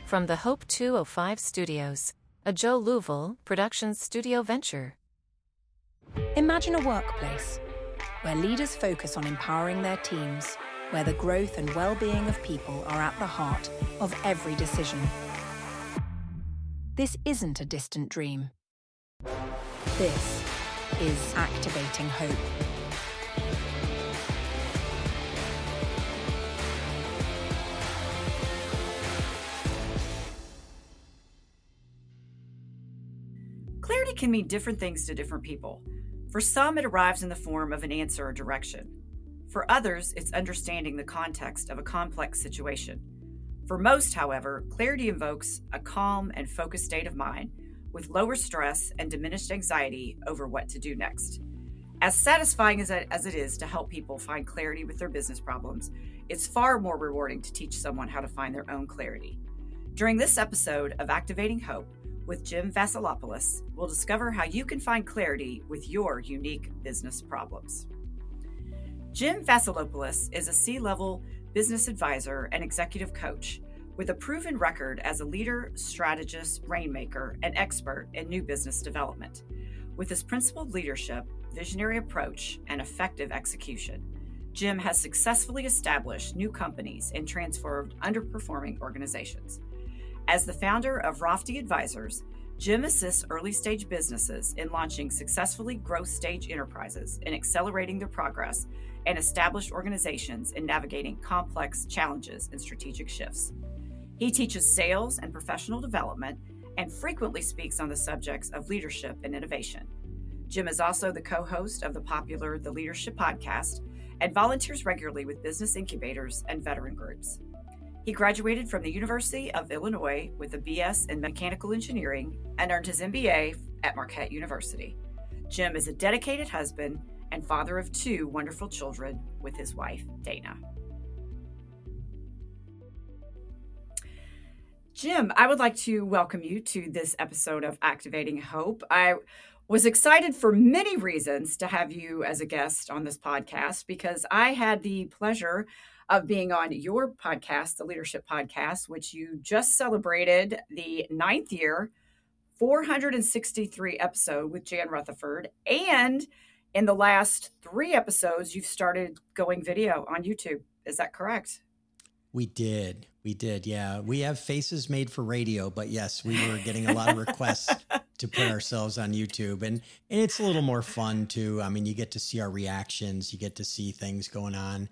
From the Hope 205 Studios, a Joe Louvel Productions studio venture. Imagine a workplace where leaders focus on empowering their teams, where the growth and well-being of people are at the heart of every decision. This isn't a distant dream. This is activating hope. Clarity can mean different things to different people. For some, it arrives in the form of an answer or direction. For others, it's understanding the context of a complex situation. For most, however, clarity invokes a calm and focused state of mind with lower stress and diminished anxiety over what to do next. As satisfying as it is to help people find clarity with their business problems, it's far more rewarding to teach someone how to find their own clarity. During this episode of Activating Hope, with Jim Vasilopoulos, we'll discover how you can find clarity with your unique business problems. Jim Vasilopoulos is a C-level business advisor and executive coach with a proven record as a leader, strategist, rainmaker, and expert in new business development. With his principled leadership, visionary approach, and effective execution, Jim has successfully established new companies and transformed underperforming organizations. As the founder of Rofty Advisors, Jim assists early-stage businesses in launching successfully growth-stage enterprises and accelerating their progress, and established organizations in navigating complex challenges and strategic shifts. He teaches sales and professional development and frequently speaks on the subjects of leadership and innovation. Jim is also the co-host of the popular The Leadership Podcast and volunteers regularly with business incubators and veteran groups. He graduated from the University of Illinois with a BS in mechanical engineering and earned his MBA at Marquette University. Jim is a dedicated husband and father of 2 wonderful children with his wife, Dana. Jim, I would like to welcome you to this episode of Activating Hope. I was excited for many reasons to have you as a guest on this podcast because I had the pleasure of being on your podcast, the Leadership Podcast, which you just celebrated the 9th year, 463 episode with Jan Rutherford. And in the last 3 episodes, you've started going video on YouTube. Is that correct? We did. Yeah. We have faces made for radio, but yes, we were getting a lot of requests to put ourselves on YouTube, and it's a little more fun too. I mean, you get to see our reactions, you get to see things going on.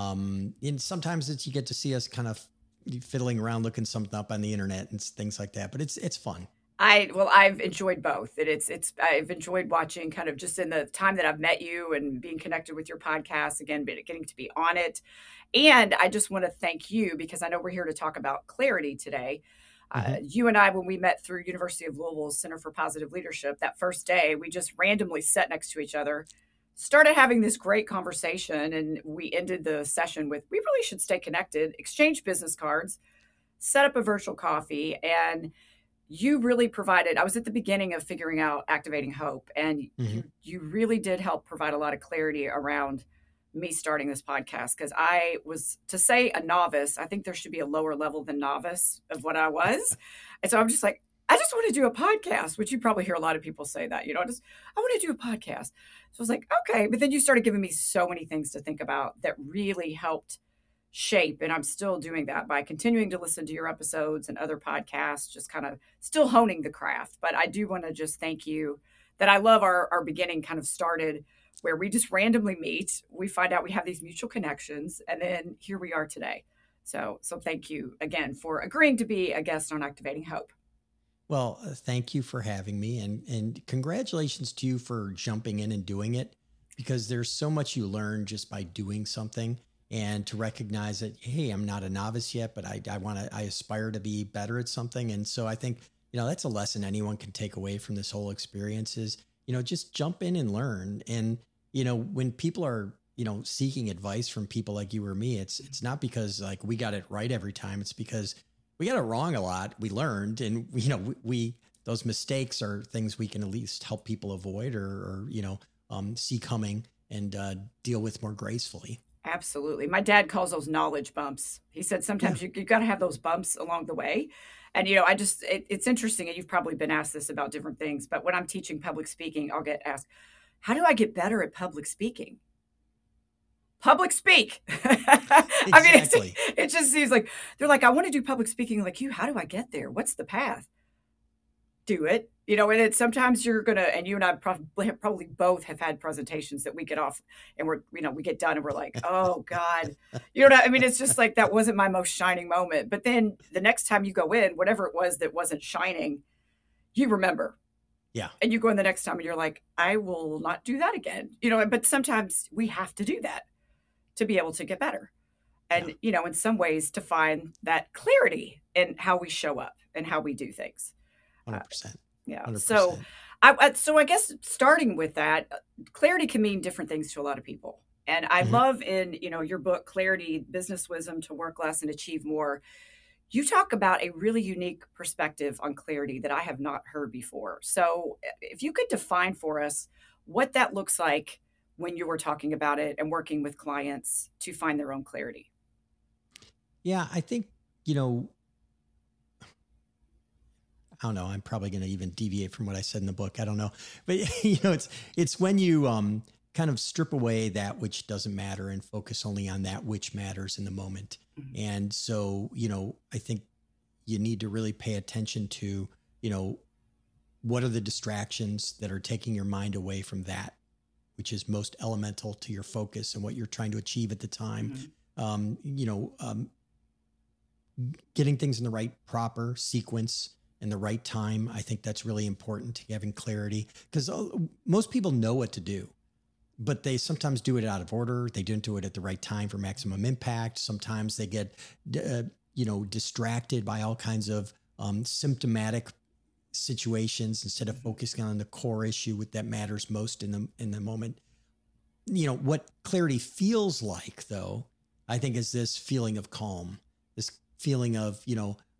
And sometimes you get to see us kind of fiddling around, looking something up on the internet and things like that, but it's fun. I've enjoyed both. I've enjoyed watching kind of just in the time that I've met you and being connected with your podcast, again, getting to be on it. And I just want to thank you because I know we're here to talk about clarity today. You and I, when we met through University of Louisville's Center for Positive Leadership, that first day, we just randomly sat next to each other, started having this great conversation, and we ended the session with, we really should stay connected, exchange business cards, set up a virtual coffee, and you really provided, I was at the beginning of figuring out Activating Hope, and you really did help provide a lot of clarity around me starting this podcast, because I was, to say a novice, I think there should be a lower level than novice of what I was. And so I'm just like, I just want to do a podcast, which you probably hear a lot of people say that, I want to do a podcast. So I was like, okay. But then you started giving me so many things to think about that really helped shape. And I'm still doing that by continuing to listen to your episodes and other podcasts, just kind of still honing the craft. But I do want to just thank you that I love our beginning kind of started where we just randomly meet. We find out we have these mutual connections, and then here we are today. So thank you again for agreeing to be a guest on Activating Hope. Well, thank you for having me, and congratulations to you for jumping in and doing it, because there's so much you learn just by doing something, and to recognize that, hey, I'm not a novice yet, but I aspire to be better at something. And so I think, that's a lesson anyone can take away from this whole experience is, just jump in and learn. And, when people are, seeking advice from people like you or me, it's not because like we got it right every time. It's because we got it wrong a lot. We learned, and we those mistakes are things we can at least help people avoid or see coming and deal with more gracefully. Absolutely. My dad calls those knowledge bumps. He said Yeah. sometimes you got to have those bumps along the way. And, you know, it's interesting. And you've probably been asked this about different things, but when I'm teaching public speaking, I'll get asked, how do I get better at public speaking? Public speak. I mean, Exactly. it just seems like they're like, I want to do public speaking like you. How do I get there? What's the path? Do it. You know, and it's sometimes you're gonna, and you and I probably both have had presentations that we get off and we get done and we're like, oh God, you know what I mean? It's just like, that wasn't my most shining moment. But then the next time you go in, whatever it was that wasn't shining, you remember. Yeah. And you go in the next time and you're like, I will not do that again. You know, but sometimes we have to do that to be able to get better. And, Yeah. you know, in some ways to find that clarity in how we show up and how we do things. 100%. Yeah. 100%. So I guess starting with that, clarity can mean different things to a lot of people. And I Mhm. love in, you know, your book, Clarity, Business Wisdom to Work Less and Achieve More, you talk about a really unique perspective on clarity that I have not heard before. So if you could define for us what that looks like when you were talking about it and working with clients to find their own clarity. Yeah, I think, you know, I don't know. I'm probably going to even deviate from what I said in the book. I don't know, but you know, it's when you kind of strip away that which doesn't matter and focus only on that which matters in the moment. Mhm. And so, you know, I think you need to really pay attention to, you know, what are the distractions that are taking your mind away from that, which is most elemental to your focus and what you're trying to achieve at the time. Mhm. You know, getting things in the right proper sequence and the right time. I think that's really important to having clarity, because most people know what to do, but they sometimes do it out of order. They didn't do it at the right time for maximum impact. Sometimes they get, you know, distracted by all kinds of symptomatic situations instead of focusing on the core issue that matters most in the moment. You know, what clarity feels like, though, I think, is this feeling of calm, this feeling of, you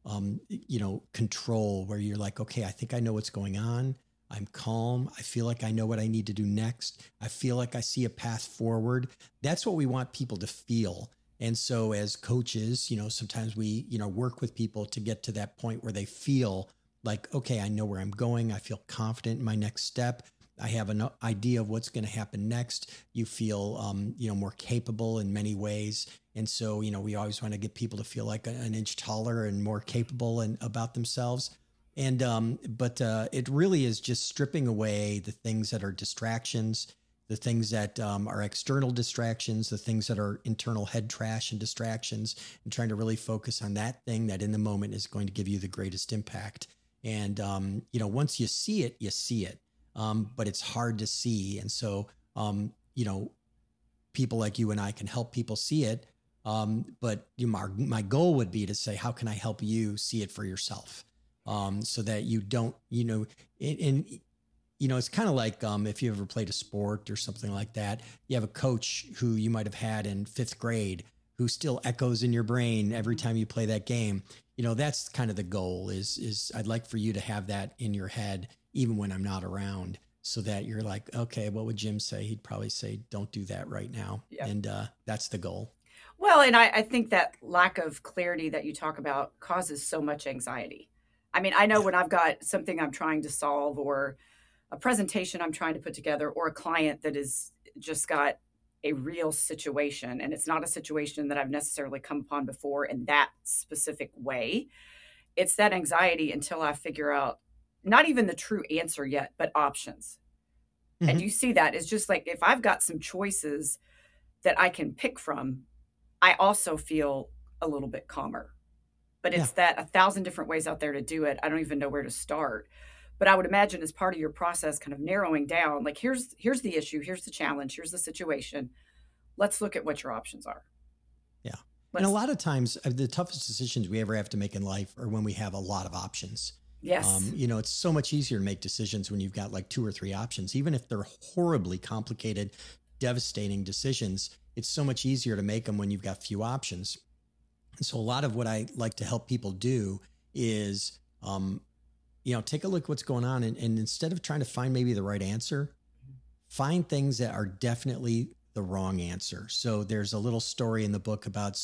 know, control, where you're like, okay, I think I know what's going on. I'm calm. I feel like I know what I need to do next. I feel like I see a path forward. That's what we want people to feel. And so as coaches, you know, sometimes we, you know, work with people to get to that point where they feel like, okay, I know where I'm going. I feel confident in my next step. I have an idea of what's going to happen next. You feel, you know, more capable in many ways. And so, you know, we always want to get people to feel like an inch taller and more capable and about themselves. And, but it really is just stripping away the things that are distractions, the things that are external distractions, the things that are internal head trash and distractions, and trying to really focus on that thing that in the moment is going to give you the greatest impact. And, you know, once you see it, you see it. But it's hard to see. And so, you know, people like you and I can help people see it. But you know, my goal would be to say, how can I help you see it for yourself? So that you don't, you know, and you know, it's kind of like if you ever played a sport or something like that, you have a coach who you might have had in 5th grade who still echoes in your brain every time you play that game. You know, that's kind of the goal is I'd like for you to have that in your head, even when I'm not around, so that you're like, okay, what would Jim say? He'd probably say, don't do that right now. Yep. And that's the goal. Well, and I think that lack of clarity that you talk about causes so much anxiety. I mean, I know Yeah. when I've got something I'm trying to solve or a presentation I'm trying to put together or a client that is just got a real situation and it's not a situation that I've necessarily come upon before in that specific way. It's that anxiety until I figure out not even the true answer yet, but options. And Mhm. you see that it's just like if I've got some choices that I can pick from, I also feel a little bit calmer. But Yeah. it's that 1,000 different ways out there to do it. I don't even know where to start. But I would imagine as part of your process, kind of narrowing down, like here's the issue, here's the challenge, here's the situation. Let's look at what your options are. Yeah. And a Let's lot of times, the toughest decisions we ever have to make in life are when we have a lot of options. yes. You know, it's so much easier to make decisions when you've got like 2 or 3 options, even if they're horribly complicated, devastating decisions. It's so much easier to make them when you've got few options. And so a lot of what I like to help people do is, you know, take a look at what's going on. And instead of trying to find maybe the right answer, find things that are definitely the wrong answer. So there's a little story in the book about,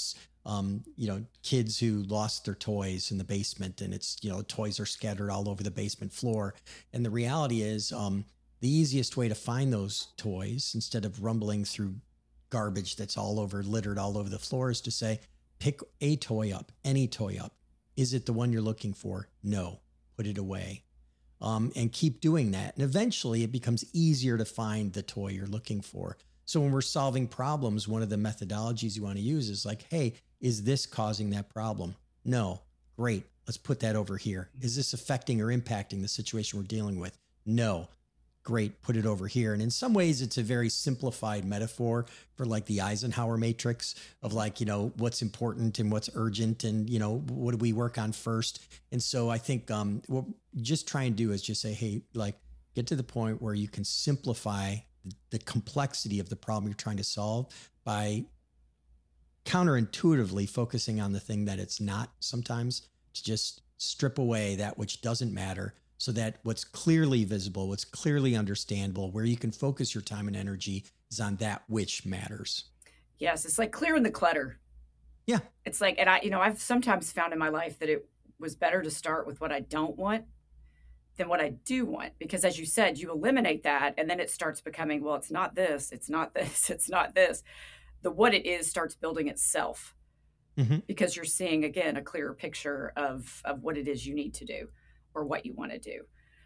kids who lost their toys in the basement, and it's, toys are scattered all over the basement floor. And the reality is, the easiest way to find those toys, instead of rumbling through garbage that's littered all over the floor, is to say, pick a toy up, any toy up. Is it the one you're looking for? No, put it away. And keep doing that. And eventually it becomes easier to find the toy you're looking for. So when we're solving problems, one of the methodologies you want to use is like, hey, is this causing that problem? No. Great. Let's put that over here. Is this affecting or impacting the situation we're dealing with? No. Great. Put it over here. And in some ways, it's a very simplified metaphor for like the Eisenhower matrix of like, what's important and what's urgent and, what do we work on first? And so I think what you just try and do is just say, hey, like get to the point where you can simplify the complexity of the problem you're trying to solve by counterintuitively focusing on the thing that it's not sometimes, to just strip away that which doesn't matter, so that what's clearly visible, what's clearly understandable, where you can focus your time and energy is on that which matters. Yes, it's like clearing the clutter. Yeah. It's like, and I've sometimes found in my life that it was better to start with what I don't want than what I do want. Because as you said, you eliminate that and then it starts becoming, well, it's not this, it's not this, it's not this. The what it is starts building itself because you're seeing, again, a clearer picture of what it is you need to do or what you want to do.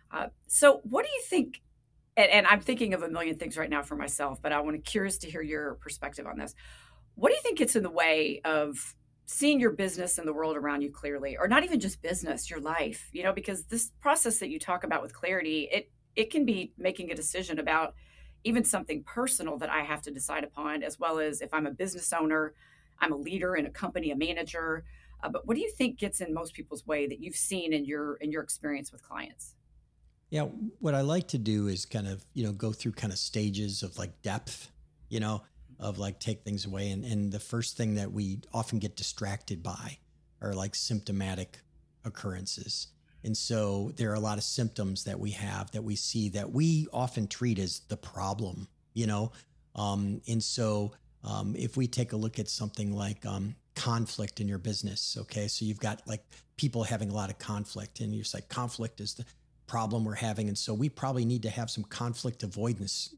So what do you think, and I'm thinking of a million things right now for myself, but I want to curious to hear your perspective on this. What do you think gets in the way of seeing your business and the world around you clearly, or not even just business, your life, because this process that you talk about with clarity, it can be making a decision about even something personal that I have to decide upon, as well as if I'm a business owner, I'm a leader in a company, a manager. But what do you think gets in most people's way that you've seen in your experience with clients? Yeah, what I like to do is kind of, go through kind of stages of like depth, of like take things away. And the first thing that we often get distracted by are like symptomatic occurrences. And so there are a lot of symptoms that we have that we see that we often treat as the problem, and so if we take a look at something like conflict in your business, okay, so you've got like people having a lot of conflict and you're just like, conflict is the problem we're having. And so we probably need to have some conflict avoidance,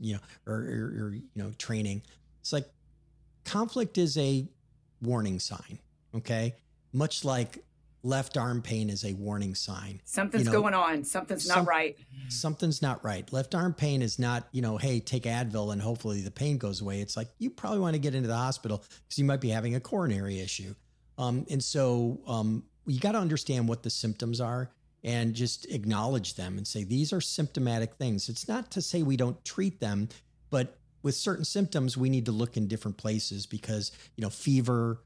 or training. It's like conflict is a warning sign, okay? Much like left arm pain is a warning sign. Something's going on. Something's not right. Something's not right. Left arm pain is not, hey, take Advil and hopefully the pain goes away. It's like, you probably want to get into the hospital because you might be having a coronary issue. And so you got to understand what the symptoms are and just acknowledge them and say, these are symptomatic things. It's not to say we don't treat them, but with certain symptoms, we need to look in different places because, fever,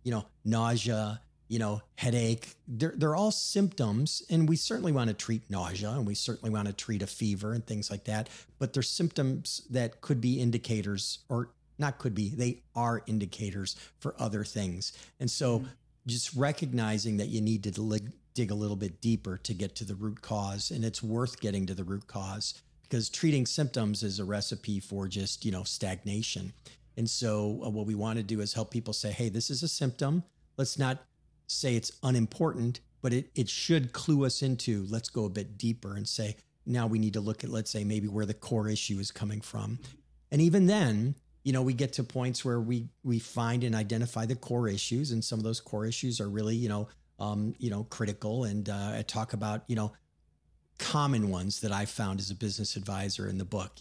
nausea, headache, they're all symptoms, and we certainly want to treat nausea and we certainly want to treat a fever and things like that. But there's symptoms that could be indicators, or not could be, they are indicators for other things. And so just recognizing that you need to dig a little bit deeper to get to the root cause, and it's worth getting to the root cause because treating symptoms is a recipe for just, stagnation. And so what we want to do is help people say, hey, this is a symptom. Let's not say it's unimportant, but it should clue us into, let's go a bit deeper and say, now we need to look at, let's say, maybe where the core issue is coming from. And even then, we get to points where we find and identify the core issues. And some of those core issues are really, critical. And I talk about, common ones that I found as a business advisor in the book,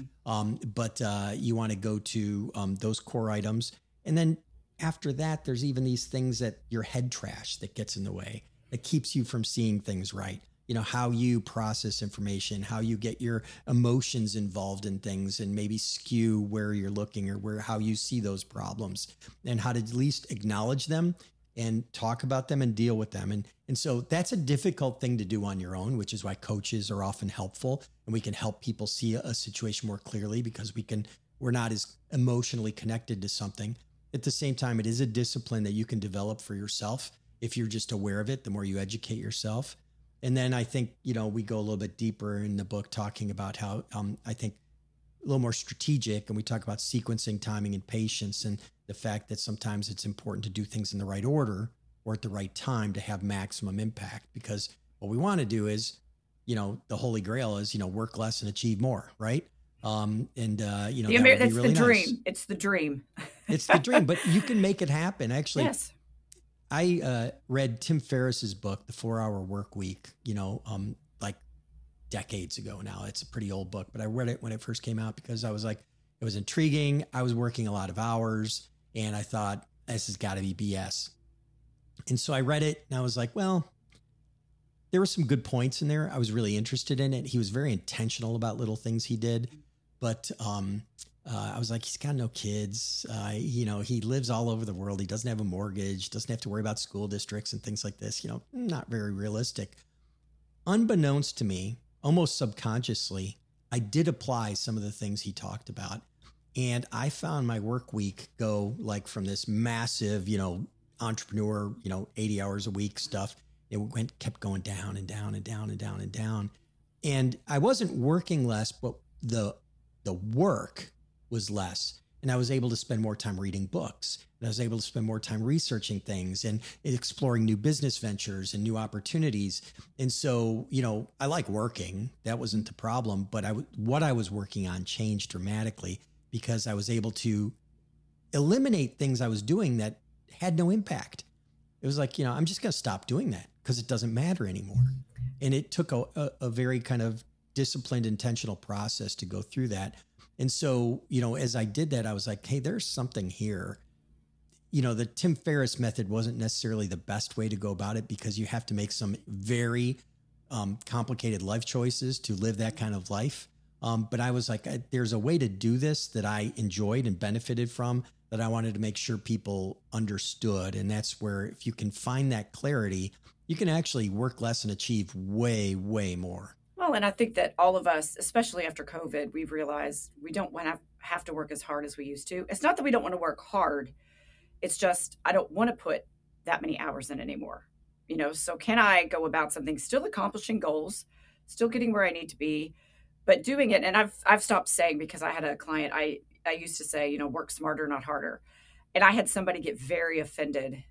but you want to go to those core items. And then after that, there's even these things that your head trash that gets in the way, that keeps you from seeing things right. How you process information, how you get your emotions involved in things and maybe skew where you're looking or how you see those problems, and how to at least acknowledge them and talk about them and deal with them. And so that's a difficult thing to do on your own, which is why coaches are often helpful, and we can help people see a situation more clearly because we're not as emotionally connected to something. At the same time, it is a discipline that you can develop for yourself. If you're just aware of it, the more you educate yourself. And then I think, we go a little bit deeper in the book talking about how I think a little more strategic, and we talk about sequencing, timing, and patience, and the fact that sometimes it's important to do things in the right order or at the right time to have maximum impact. Because what we want to do is, the holy grail is, work less and achieve more, right? That would be really the dream. nice. It's the dream. It's the dream, but you can make it happen. Actually, Yes. I read Tim Ferriss's book, The 4-Hour Work Week, like decades ago now. It's a pretty old book, but I read it when it first came out because I was like, it was intriguing. I was working a lot of hours and I thought, this has got to be BS. And so I read it and I was like, well, there were some good points in there. I was really interested in it. He was very intentional about little things he did, but I was like, he's got no kids. He lives all over the world. He doesn't have a mortgage, doesn't have to worry about school districts and things like this. Not very realistic. Unbeknownst to me, almost subconsciously, I did apply some of the things he talked about. And I found my work week go like from this massive, entrepreneur, 80 hours a week stuff. It kept going down and down and down and down and down. And I wasn't working less, but the work was less. And I was able to spend more time reading books. And I was able to spend more time researching things and exploring new business ventures and new opportunities. And so, I like working. That wasn't the problem. But what I was working on changed dramatically because I was able to eliminate things I was doing that had no impact. It was like, I'm just going to stop doing that because it doesn't matter anymore. And it took a very kind of disciplined, intentional process to go through that. And so, as I did that, I was like, hey, there's something here. The Tim Ferriss method wasn't necessarily the best way to go about it because you have to make some very complicated life choices to live that kind of life. But I was like, there's a way to do this that I enjoyed and benefited from that I wanted to make sure people understood. And that's where if you can find that clarity, you can actually work less and achieve way, way more. Well, and I think that all of us, especially after COVID, we've realized we don't want to have to work as hard as we used to. It's not that we don't want to work hard. It's just, I don't want to put that many hours in anymore. So can I go about something, still accomplishing goals, still getting where I need to be, but doing it. And I've stopped saying, because I had a client, I used to say, work smarter, not harder. And I had somebody get very offended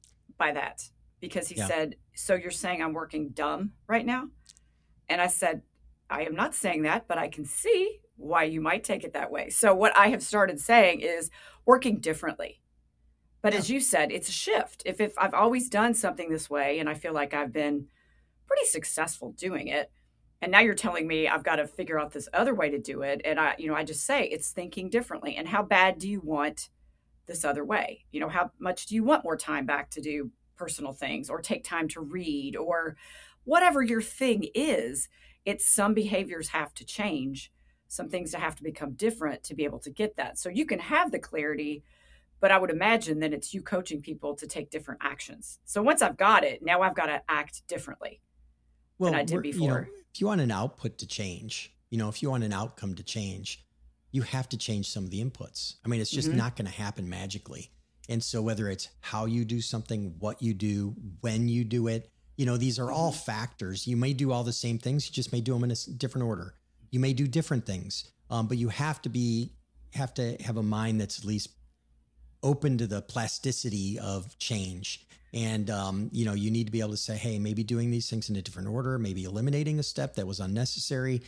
by that because he said, so you're saying I'm working dumb right now? And I said, I am not saying that, but I can see why you might take it that way. So what I have started saying is working differently. But as you said, it's a shift. If I've always done something this way and I feel like I've been pretty successful doing it, and now you're telling me I've got to figure out this other way to do it. And I just say it's thinking differently. And how bad do you want this other way? How much do you want more time back to do personal things or take time to read or whatever your thing is? It's some behaviors have to change, some things that have to become different to be able to get that. So you can have the clarity, but I would imagine that it's you coaching people to take different actions. So once I've got it, now I've got to act differently than I did before. If you want an output to change, if you want an outcome to change, you have to change some of the inputs. I mean, it's just not going to happen magically. And so whether it's how you do something, what you do, when you do it, these are all factors. You may do all the same things. You just may do them in a different order. You may do different things, but you have to have a mind that's at least open to the plasticity of change. And, you need to be able to say, hey, maybe doing these things in a different order, maybe eliminating a step that was unnecessary.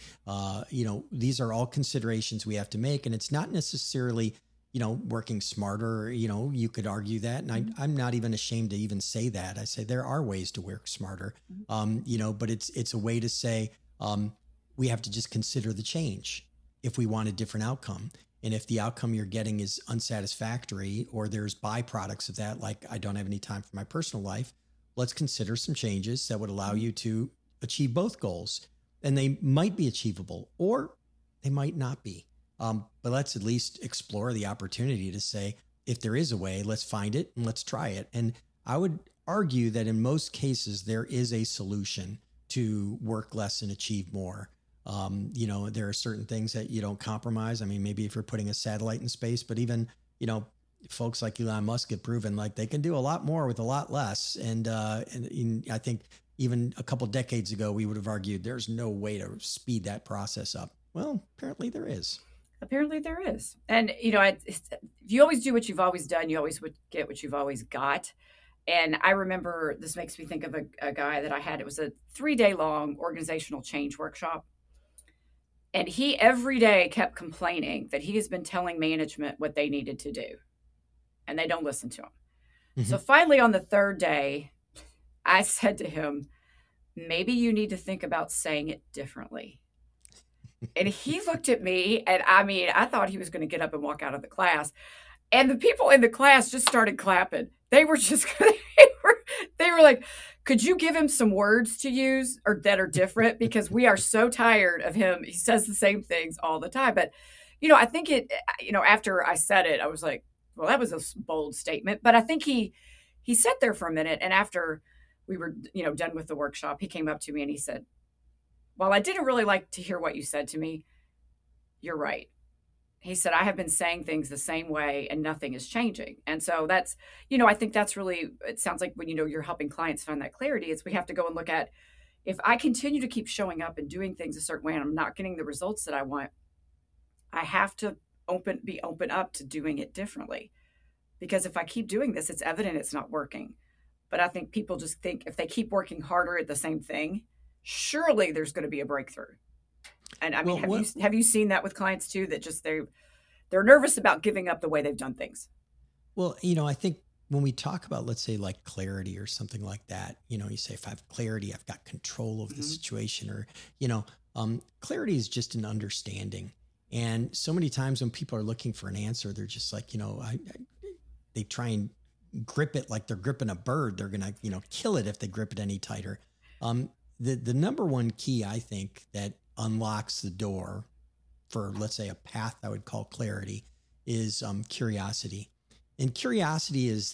These are all considerations we have to make. And it's not necessarily, working smarter. You could argue that. And I'm not even ashamed to even say that. I say there are ways to work smarter, but it's a way to say we have to just consider the change if we want a different outcome. And if the outcome you're getting is unsatisfactory or there's byproducts of that, like I don't have any time for my personal life, let's consider some changes that would allow you to achieve both goals. And they might be achievable or they might not be. But let's at least explore the opportunity to say, if there is a way, let's find it and let's try it. And I would argue that in most cases, there is a solution to work less and achieve more. There are certain things that you don't compromise. I mean, maybe if you're putting a satellite in space, but even, folks like Elon Musk have proven like they can do a lot more with a lot less. And I think even a couple decades ago, we would have argued there's no way to speed that process up. Well, apparently there is. Apparently there is. And, if you always do what you've always done, you always would get what you've always got. And I remember this makes me think of a guy that I had. It was a 3-day long organizational change workshop. And he every day kept complaining that he has been telling management what they needed to do, and they don't listen to him. Mm-hmm. So finally, on the 3rd day, I said to him, maybe you need to think about saying it differently. And he looked at me, and I thought he was going to get up and walk out of the class. And the people in the class just started clapping. They were just, they were like, could you give him some words to use or that are different? Because we are so tired of him. He says the same things all the time. But, I think after I said it, I was like, well, that was a bold statement. But I think he sat there for a minute. And after we were, done with the workshop, he came up to me and he said, while I didn't really like to hear what you said to me, you're right. He said, I have been saying things the same way and nothing is changing. And so that's, I think that's really, it sounds like when, you're helping clients find that clarity, it's we have to go and look at, if I continue to keep showing up and doing things a certain way and I'm not getting the results that I want, I have to be open up to doing it differently. Because if I keep doing this, it's evident it's not working. But I think people just think if they keep working harder at the same thing, surely there's going to be a breakthrough. And have you seen that with clients too, that just they're nervous about giving up the way they've done things? Well, I think when we talk about, let's say like clarity or something like that, you say, if I have clarity, I've got control of the situation, or, clarity is just an understanding. And so many times when people are looking for an answer, they're just like, they try and grip it like they're gripping a bird. They're going to, kill it if they grip it any tighter. The number one key, I think, that unlocks the door for, let's say, a path I would call clarity is curiosity. And curiosity is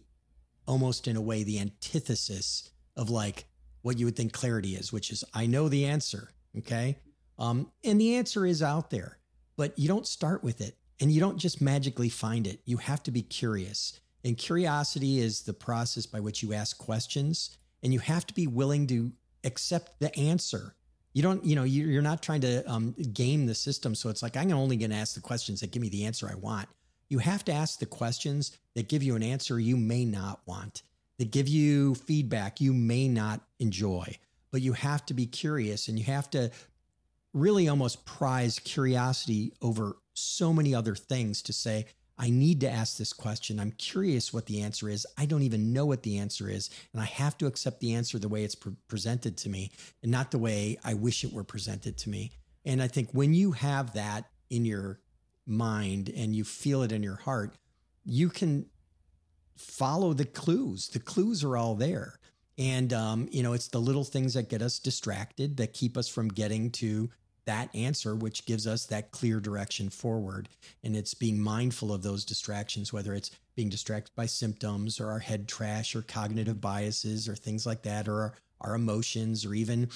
almost in a way, the antithesis of like what you would think clarity is, which is, I know the answer. Okay. And the answer is out there, but you don't start with it and you don't just magically find it. You have to be curious. And curiosity is the process by which you ask questions, and you have to be willing to accept the answer. You don't, you're not trying to game the system. So it's like, I'm only going to ask the questions that give me the answer I want. You have to ask the questions that give you an answer you may not want, that give you feedback you may not enjoy, but you have to be curious, and you have to really almost prize curiosity over so many other things to say, I need to ask this question. I'm curious what the answer is. I don't even know what the answer is. And I have to accept the answer the way it's presented to me and not the way I wish it were presented to me. And I think when you have that in your mind and you feel it in your heart, you can follow the clues. The clues are all there. And, it's the little things that get us distracted, that keep us from getting to that answer, which gives us that clear direction forward. And it's being mindful of those distractions, whether it's being distracted by symptoms or our head trash or cognitive biases or things like that, or our emotions, or even,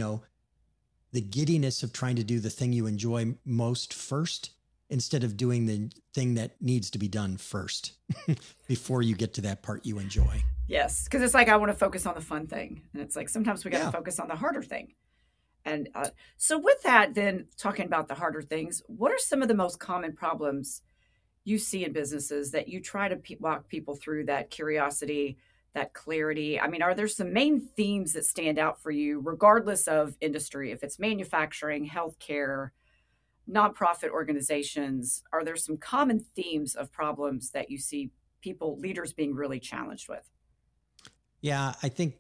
the giddiness of trying to do the thing you enjoy most first, instead of doing the thing that needs to be done first before you get to that part you enjoy. Yes. Because it's like, I want to focus on the fun thing. And it's like, sometimes we got to focus on the harder thing. And so with that, then talking about the harder things, what are some of the most common problems you see in businesses that you try to walk people through that curiosity, that clarity? Are there some main themes that stand out for you, regardless of industry? If it's manufacturing, healthcare, nonprofit organizations, are there some common themes of problems that you see leaders being really challenged with? Yeah, I think,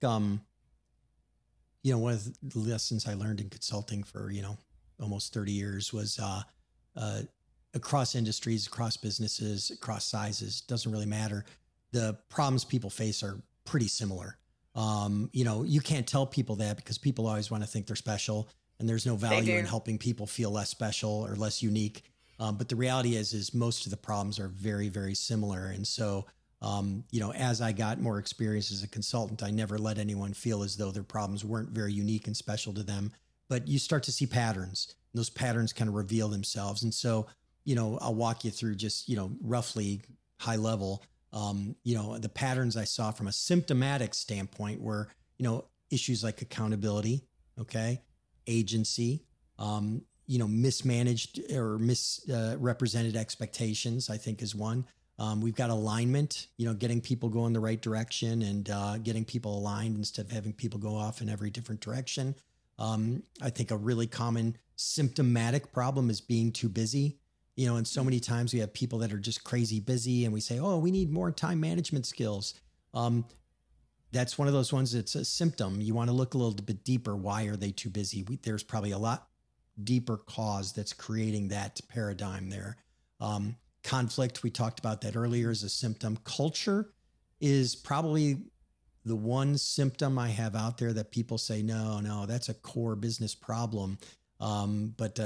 one of the lessons I learned in consulting for, almost 30 years was across industries, across businesses, across sizes, doesn't really matter. The problems people face are pretty similar. You can't tell people that because people always want to think they're special, and there's no value in helping people feel less special or less unique. But the reality is most of the problems are very, very similar. And so, as I got more experience as a consultant, I never let anyone feel as though their problems weren't very unique and special to them. But you start to see patterns. And those patterns kind of reveal themselves. And so, I'll walk you through just, roughly high level, the patterns I saw from a symptomatic standpoint were, issues like accountability, okay, agency, mismanaged or misrepresented expectations, I think is one. We've got alignment, getting people going the right direction and getting people aligned instead of having people go off in every different direction. I think a really common symptomatic problem is being too busy. And so many times we have people that are just crazy busy and we say, oh, we need more time management skills. That's one of those ones that's a symptom. You want to look a little bit deeper. Why are they too busy? There's probably a lot deeper cause that's creating that paradigm there. Conflict, we talked about that earlier, is a symptom. Culture is probably the one symptom I have out there that people say, no, that's a core business problem. But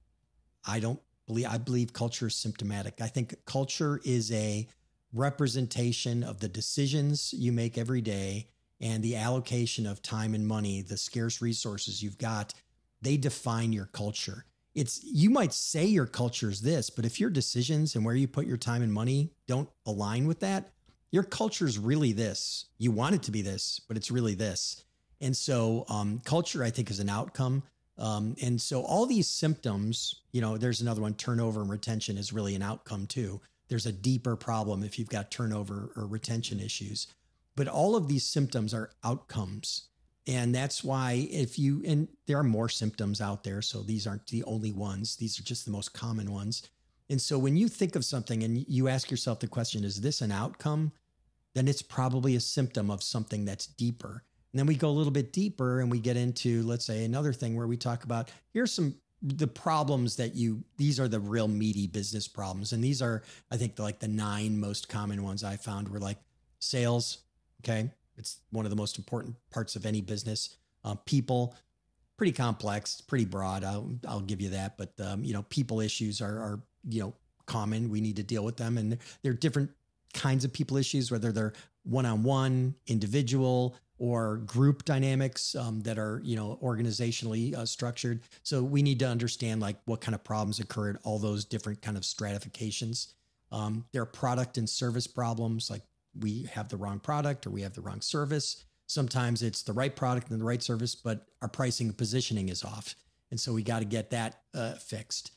I believe culture is symptomatic. I think culture is a representation of the decisions you make every day and the allocation of time and money, the scarce resources you've got. They define your culture. You might say your culture is this, but if your decisions and where you put your time and money don't align with that, your culture is really this. You want it to be this, but it's really this. And so culture, I think, is an outcome. And so all these symptoms, there's another one, turnover and retention is really an outcome too. There's a deeper problem if you've got turnover or retention issues. But all of these symptoms are outcomes. And that's why and there are more symptoms out there. So these aren't the only ones. These are just the most common ones. And so when you think of something and you ask yourself the question, is this an outcome? Then it's probably a symptom of something that's deeper. And then we go a little bit deeper and we get into, let's say, another thing where we talk about, here's the problems these are the real meaty business problems. And these are, I think, the 9 most common ones I found were like sales. Okay. It's one of the most important parts of any business. People, pretty complex, pretty broad. I'll give you that. But, people issues are common. We need to deal with them. And there are different kinds of people issues, whether they're one-on-one, individual, or group dynamics that are, organizationally structured. So we need to understand what kind of problems occur at all those different kind of stratifications. There are product and service problems, like we have the wrong product or we have the wrong service. Sometimes it's the right product and the right service, but our pricing and positioning is off. And so we got to get that fixed.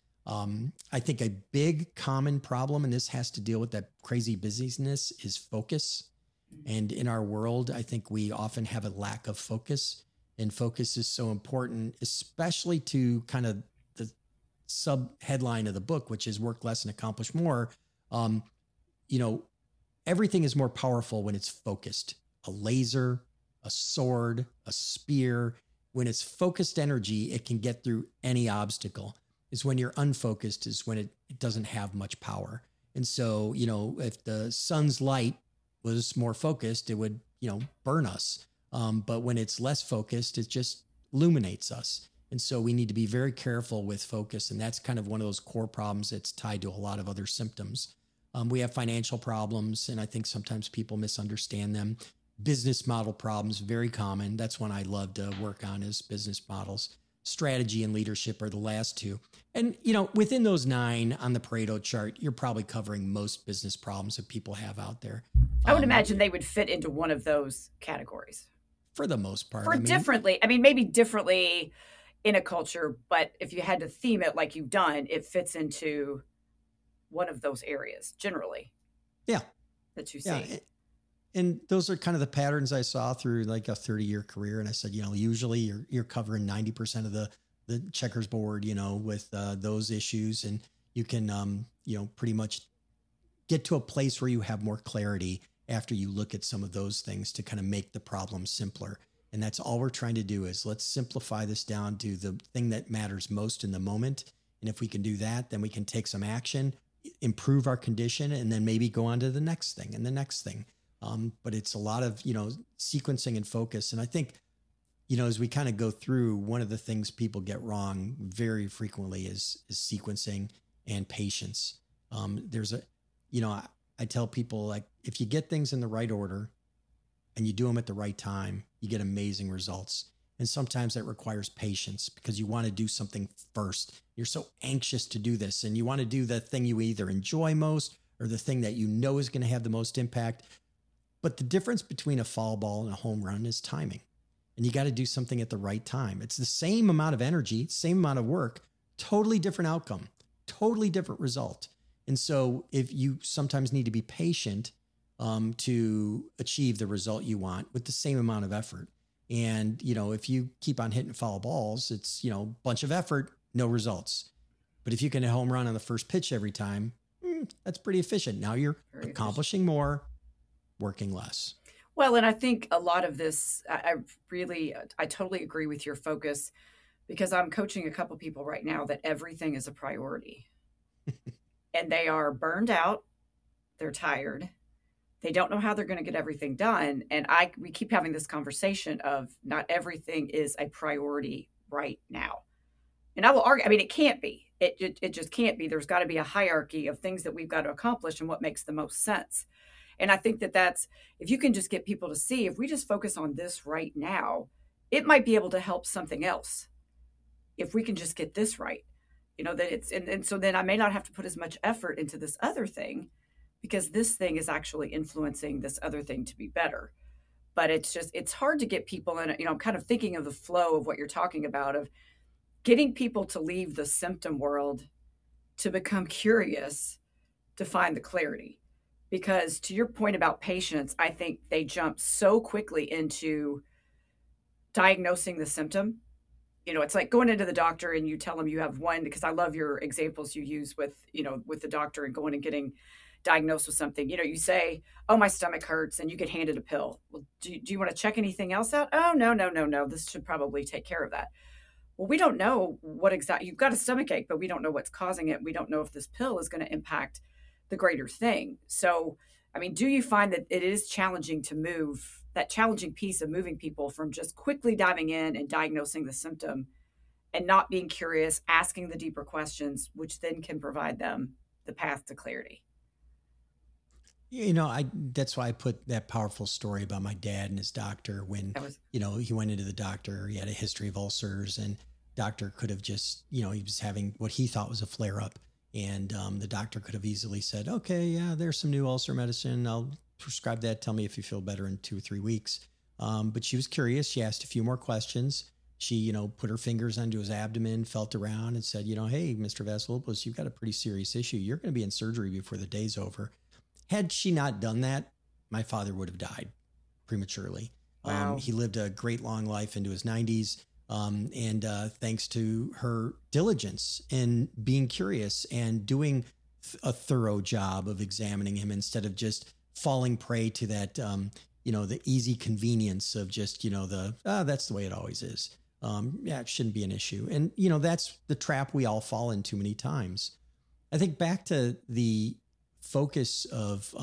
I think a big common problem, and this has to deal with that crazy busyness, is focus. And in our world, I think we often have a lack of focus, and focus is so important, especially to kind of the sub headline of the book, which is work less and accomplish more. Everything is more powerful when it's focused. A laser, a sword, a spear. When it's focused energy, it can get through any obstacle. Is when you're unfocused is when it doesn't have much power. And so, if the sun's light was more focused, it would, burn us. But when it's less focused, it just illuminates us. And so we need to be very careful with focus. And that's kind of one of those core problems that's tied to a lot of other symptoms. We have financial problems, and I think sometimes people misunderstand them. Business model problems, very common. That's one I love to work on, is business models. Strategy and leadership are the last 2. And, within those 9 on the Pareto chart, you're probably covering most business problems that people have out there. I would imagine they would fit into one of those categories. For the most part. Maybe differently in a culture, but if you had to theme it like you've done, it fits into one of those areas generally. Yeah. That you see. And those are kind of the patterns I saw through a 30-year career. And I said, usually you're covering 90% of the checkers board, with those issues. And you can, pretty much get to a place where you have more clarity after you look at some of those things to kind of make the problem simpler. And that's all we're trying to do, is let's simplify this down to the thing that matters most in the moment. And if we can do that, then we can take some action, improve our condition, and then maybe go on to the next thing and the next thing. But it's a lot of, sequencing and focus. And I think, as we kind of go through, one of the things people get wrong very frequently is sequencing and patience. I tell people, if you get things in the right order and you do them at the right time, you get amazing results. And sometimes that requires patience because you want to do something first. You're so anxious to do this, and you want to do the thing you either enjoy most or the thing that is going to have the most impact. But the difference between a foul ball and a home run is timing. And you got to do something at the right time. It's the same amount of energy, same amount of work, totally different outcome, totally different result. And so if you sometimes need to be patient to achieve the result you want with the same amount of effort. And, if you keep on hitting foul balls, it's, bunch of effort, no results. But if you can hit a home run on the first pitch every time, that's pretty efficient. Now you're accomplishing more, working less. Well, and I think a lot of this, I totally agree with your focus, because I'm coaching a couple people right now that everything is a priority. And they are burned out. They're tired. They don't know how they're going to get everything done. And we keep having this conversation of not everything is a priority right now. And I will argue, it can't be. It just can't be. There's got to be a hierarchy of things that we've got to accomplish and what makes the most sense. And I think that's, if you can just get people to see, if we just focus on this right now, it might be able to help something else. If we can just get this right, that it's, and so then I may not have to put as much effort into this other thing, because this thing is actually influencing this other thing to be better. But it's hard to get people in, I'm kind of thinking of the flow of what you're talking about, of getting people to leave the symptom world to become curious, to find the clarity. Because to your point about patients, I think they jump so quickly into diagnosing the symptom. It's like going into the doctor and you tell them you have one, because I love your examples you use with the doctor and going and getting diagnosed with something. You say, oh, my stomach hurts, and you get handed a pill. Well, do you want to check anything else out? Oh, no. This should probably take care of that. Well, we don't know what exactly, you've got a stomach ache, but we don't know what's causing it. We don't know if this pill is going to impact the greater thing. So, do you find that it is challenging to move, that challenging piece of moving people from just quickly diving in and diagnosing the symptom and not being curious, asking the deeper questions, which then can provide them the path to clarity? That's why I put that powerful story about my dad and his doctor when, he went into the doctor, he had a history of ulcers, and doctor could have just, he was having what he thought was a flare up. And the doctor could have easily said, okay, yeah, there's some new ulcer medicine. I'll prescribe that. Tell me if you feel better in 2 or 3 weeks. But she was curious. She asked a few more questions. She, put her fingers onto his abdomen, felt around and said, hey, Mr. Vasilopoulos, you've got a pretty serious issue. You're going to be in surgery before the day's over. Had she not done that, my father would have died prematurely. Wow. He lived a great long life into his 90s. And thanks to her diligence in being curious and doing a thorough job of examining him instead of just falling prey to that, the easy convenience of just, that's the way it always is. It shouldn't be an issue. And, that's the trap we all fall in too many times. I think back to the focus of,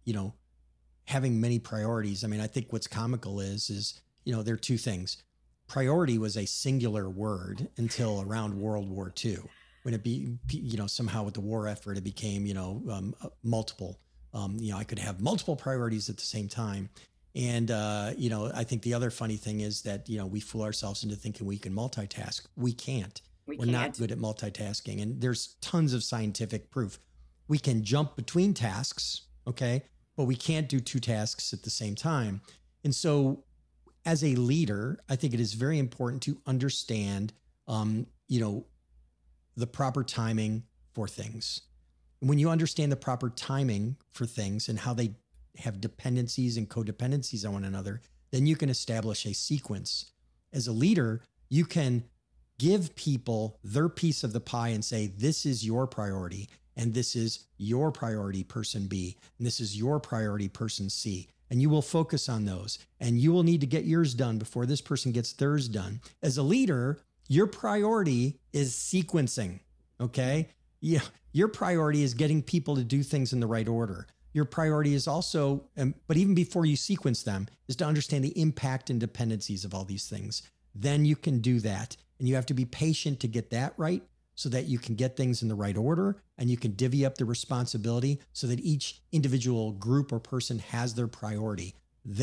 having many priorities. I think what's comical is, there are two things. Priority was a singular word until around World War II, when somehow with the war effort, it became, multiple. I could have multiple priorities at the same time. And, I think the other funny thing is that, we fool ourselves into thinking we can multitask. We can't. We're not good at multitasking. And there's tons of scientific proof. We can jump between tasks, okay, but we can't do 2 tasks at the same time. And so as a leader, I think it is very important to understand, the proper timing for things. And when you understand the proper timing for things and how they have dependencies and codependencies on one another, then you can establish a sequence. As a leader, you can give people their piece of the pie and say, this is your priority, and this is your priority, person B, and this is your priority, person C. And you will focus on those, and you will need to get yours done before this person gets theirs done. As a leader, your priority is sequencing, okay? Yeah, your priority is getting people to do things in the right order. Your priority is also, but even before you sequence them, is to understand the impact and dependencies of all these things. Then you can do that. And you have to be patient to get that right so that you can get things in the right order, and you can divvy up the responsibility so that each individual group or person has their priority,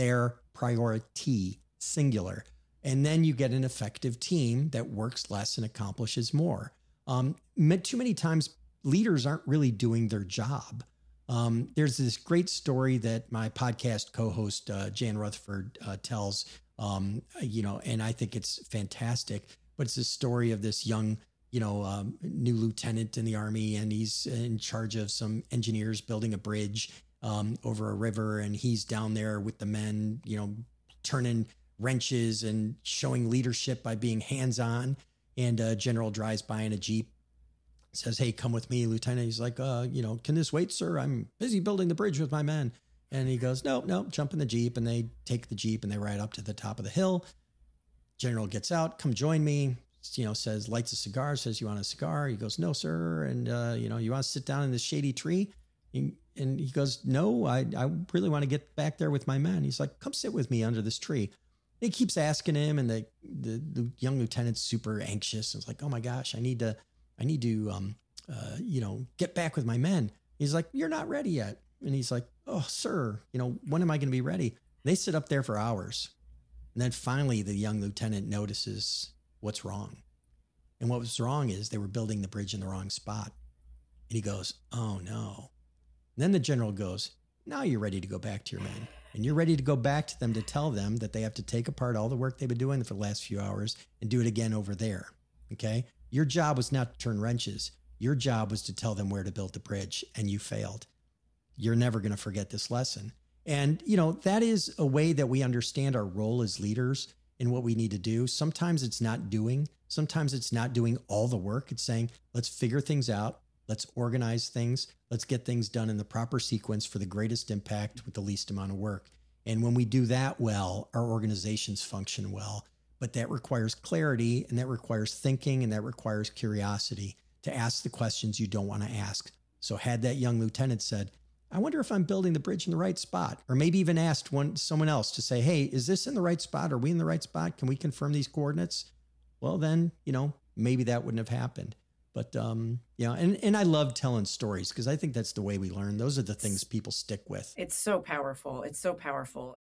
singular. And then you get an effective team that works less and accomplishes more. Too many times leaders aren't really doing their job. There's this great story that my podcast co-host, Jan Rutherford, tells, and I think it's fantastic, but it's a story of this young new lieutenant in the Army, and he's in charge of some engineers building a bridge over a river. And he's down there with the men, turning wrenches and showing leadership by being hands-on. And a general drives by in a Jeep, says, "Hey, come with me, Lieutenant." He's like, "Can this wait, sir? I'm busy building the bridge with my men." And he goes, no, jump in the Jeep. And they take the Jeep and they ride up to the top of the hill. General gets out, "Come join me," says, lights a cigar, says, "You want a cigar?" He goes, "No, sir." And, "You want to sit down in this shady tree?" And he goes, "No, I really want to get back there with my men." He's like, "Come sit with me under this tree." He keeps asking him, and the young lieutenant's super anxious. It's like, "Oh my gosh, I need to get back with my men." He's like, "You're not ready yet." And he's like, "Oh, sir, when am I going to be ready?" They sit up there for hours. And then finally, the young lieutenant notices what's wrong. And what was wrong is they were building the bridge in the wrong spot. And he goes, "Oh no." And then the general goes, "Now you're ready to go back to your men. And you're ready to go back to them to tell them that they have to take apart all the work they've been doing for the last few hours and do it again over there. Okay? Your job was not to turn wrenches. Your job was to tell them where to build the bridge, and you failed. You're never going to forget this lesson." And, that is a way that we understand our role as leaders and what we need to do. Sometimes it's not doing. Sometimes it's not doing all the work. It's saying, let's figure things out. Let's organize things. Let's get things done in the proper sequence for the greatest impact with the least amount of work. And when we do that well, our organizations function well. But that requires clarity, and that requires thinking, and that requires curiosity to ask the questions you don't want to ask. So had that young lieutenant said, "I wonder if I'm building the bridge in the right spot," or maybe even asked someone else to say, "Hey, is this in the right spot? Are we in the right spot? Can we confirm these coordinates?" Well, then, maybe that wouldn't have happened. But, and I love telling stories because I think that's the way we learn. Those are the things people stick with. It's so powerful. It's so powerful.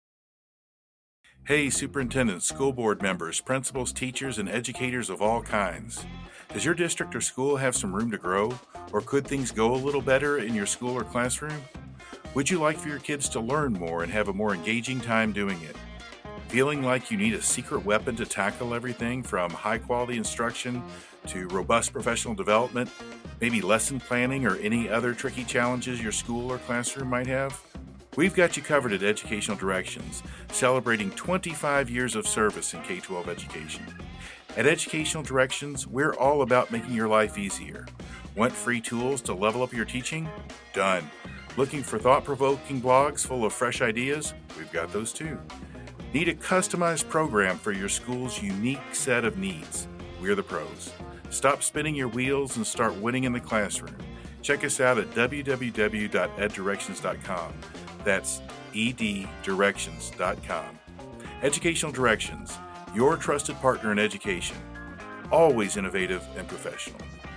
Hey, superintendents, school board members, principals, teachers, and educators of all kinds. Does your district or school have some room to grow? Or could things go a little better in your school or classroom? Would you like for your kids to learn more and have a more engaging time doing it? Feeling like you need a secret weapon to tackle everything from high-quality instruction to robust professional development, maybe lesson planning or any other tricky challenges your school or classroom might have? We've got you covered at Educational Directions, celebrating 25 years of service in K-12 education. At Educational Directions, we're all about making your life easier. Want free tools to level up your teaching? Done. Looking for thought-provoking blogs full of fresh ideas? We've got those too. Need a customized program for your school's unique set of needs? We're the pros. Stop spinning your wheels and start winning in the classroom. Check us out at www.eddirections.com. That's eddirections.com. Educational Directions, your trusted partner in education. Always innovative and professional.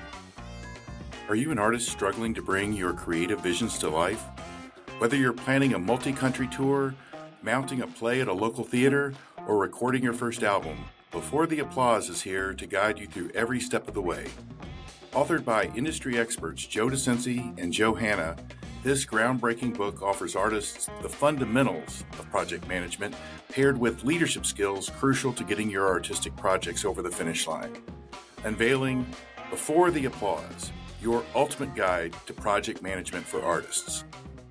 Are you an artist struggling to bring your creative visions to life? Whether you're planning a multi-country tour, mounting a play at a local theater, or recording your first album, Before the Applause is here to guide you through every step of the way. Authored by industry experts Joe DeCinci and Joe Hanna, this groundbreaking book offers artists the fundamentals of project management paired with leadership skills crucial to getting your artistic projects over the finish line. Unveiling Before the Applause, your ultimate guide to project management for artists.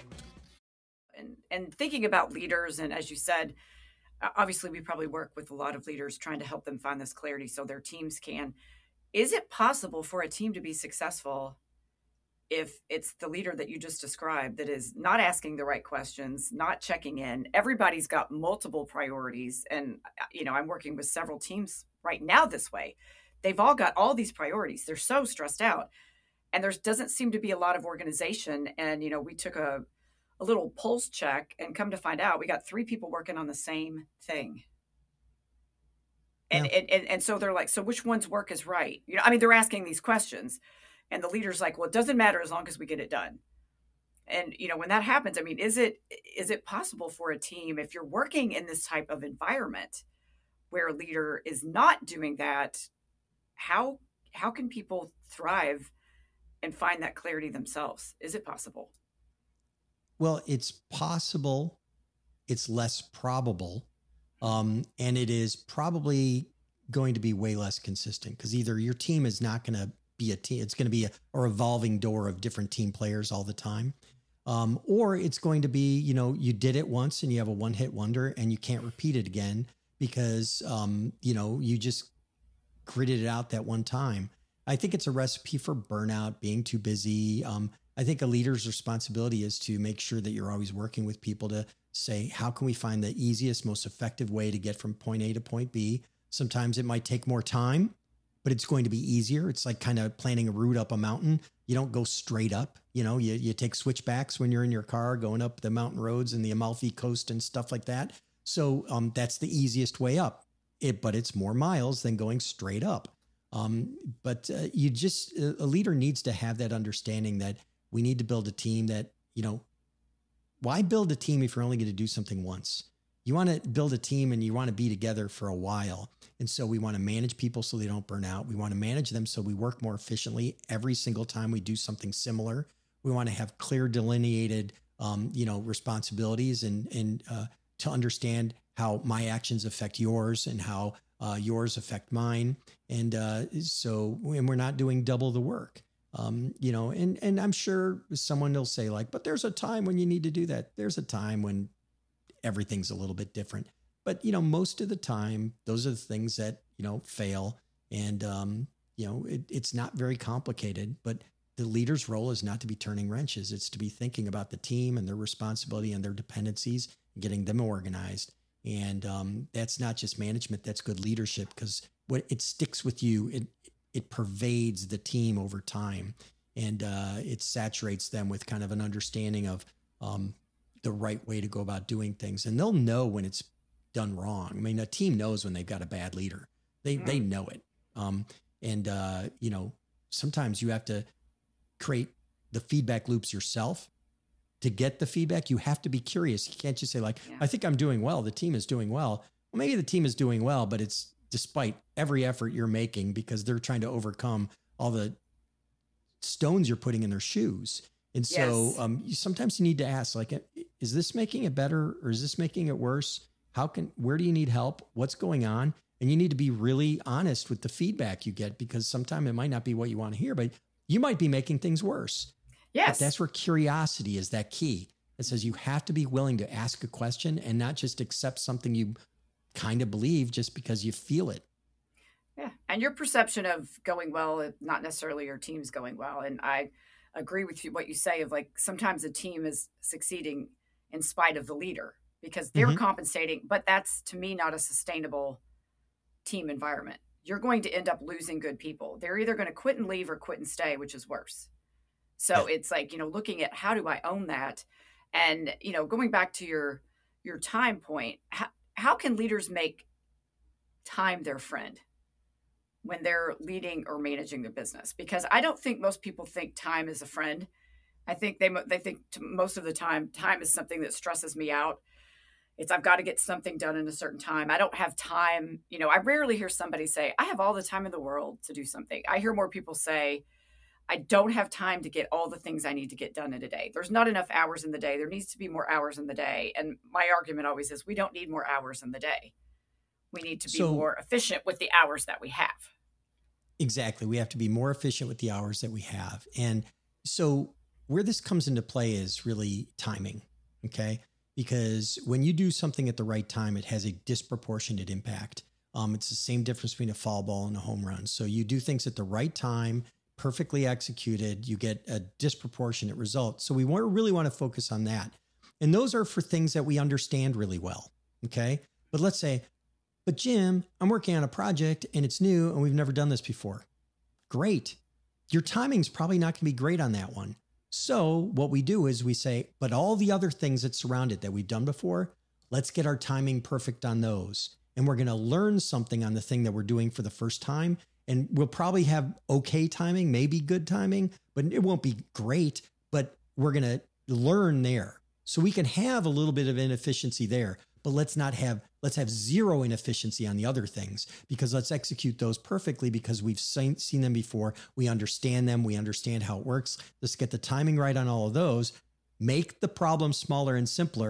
And thinking about leaders, and as you said, obviously we probably work with a lot of leaders trying to help them find this clarity so their teams can. Is it possible for a team to be successful if it's the leader that you just described that is not asking the right questions, not checking in? Everybody's got multiple priorities. And, I'm working with several teams right now this way. They've all got all these priorities. They're so stressed out. And there doesn't seem to be a lot of organization. And, we took a little pulse check and come to find out we got 3 people working on the same thing. And, and so they're like, so which one's work is right? They're asking these questions and the leader's like, well, it doesn't matter as long as we get it done. And, when that happens, is it possible for a team, if you're working in this type of environment where a leader is not doing that, how can people thrive and find that clarity themselves? Is it possible? Well, it's possible. It's less probable. And it is probably going to be way less consistent, because either your team is not going to be a team, it's going to be a revolving door of different team players all the time. Or it's going to be, you did it once and you have a one-hit wonder and you can't repeat it again because, you just gritted it out that one time. I think it's a recipe for burnout, being too busy. I think a leader's responsibility is to make sure that you're always working with people to say, how can we find the easiest, most effective way to get from point A to point B? Sometimes it might take more time, but it's going to be easier. It's like kind of planning a route up a mountain. You don't go straight up. You take switchbacks when you're in your car going up the mountain roads and the Amalfi Coast and stuff like that. So that's the easiest way up. But it's more miles than going straight up. But a leader needs to have that understanding that we need to build a team that, why build a team if you're only going to do something once? You want to build a team and you want to be together for a while. And so we want to manage people so they don't burn out. We want to manage them so we work more efficiently every single time we do something similar. We want to have clear delineated, responsibilities and to understand how my actions affect yours and how yours affect mine. And we're not doing double the work. And I'm sure someone will say but there's a time when you need to do that. There's a time when everything's a little bit different, but most of the time, those are the things that, fail. And, it's not very complicated, but the leader's role is not to be turning wrenches. It's to be thinking about the team and their responsibility and their dependencies and getting them organized. And that's not just management, that's good leadership, because what it sticks with you, it pervades the team over time, and it saturates them with kind of an understanding of the right way to go about doing things. And they'll know when it's done wrong. I mean, a team knows when they've got a bad leader. They know it. Sometimes you have to create the feedback loops yourself. To get the feedback, you have to be curious. You can't just say I think I'm doing well. The team is doing well. Well, maybe the team is doing well, but it's despite every effort you're making because they're trying to overcome all the stones you're putting in their shoes. And so sometimes you need to ask, is this making it better or is this making it worse? Where do you need help? What's going on? And you need to be really honest with the feedback you get, because sometimes it might not be what you want to hear, but you might be making things worse. Yes. But that's where curiosity is that key. It says you have to be willing to ask a question and not just accept something you kind of believe just because you feel it. Yeah. And your perception of going well, not necessarily your team's going well. And I agree with you, what you say of sometimes a team is succeeding in spite of the leader because they're compensating, but that's to me not a sustainable team environment. You're going to end up losing good people. They're either going to quit and leave or quit and stay, which is worse. So it's looking at how do I own that? And, going back to your time point, how can leaders make time their friend when they're leading or managing their business? Because I don't think most people think time is a friend. I think they think most of the time is something that stresses me out. I've got to get something done in a certain time. I don't have time. I rarely hear somebody say, I have all the time in the world to do something. I hear more people say, I don't have time to get all the things I need to get done in a day. There's not enough hours in the day. There needs to be more hours in the day. And my argument always is we don't need more hours in the day. We need to be more efficient with the hours that we have. Exactly. We have to be more efficient with the hours that we have. And so where this comes into play is really timing. Okay. Because when you do something at the right time, it has a disproportionate impact. It's the same difference between a foul ball and a home run. So you do things at the right time, perfectly executed, you get a disproportionate result. So we really want to focus on that. And those are for things that we understand really well. Okay. But let's say, but Jim, I'm working on a project and it's new and we've never done this before. Great. Your timing's probably not going to be great on that one. So what we do is we say, but all the other things that surround it that we've done before, let's get our timing perfect on those. And we're going to learn something on the thing that we're doing for the first time. And we'll probably have okay timing, maybe good timing, but it won't be great, but we're going to learn there. So we can have a little bit of inefficiency there, but let's have zero inefficiency on the other things, because let's execute those perfectly because we've seen them before. We understand them. We understand how it works. Let's get the timing right on all of those, make the problem smaller and simpler,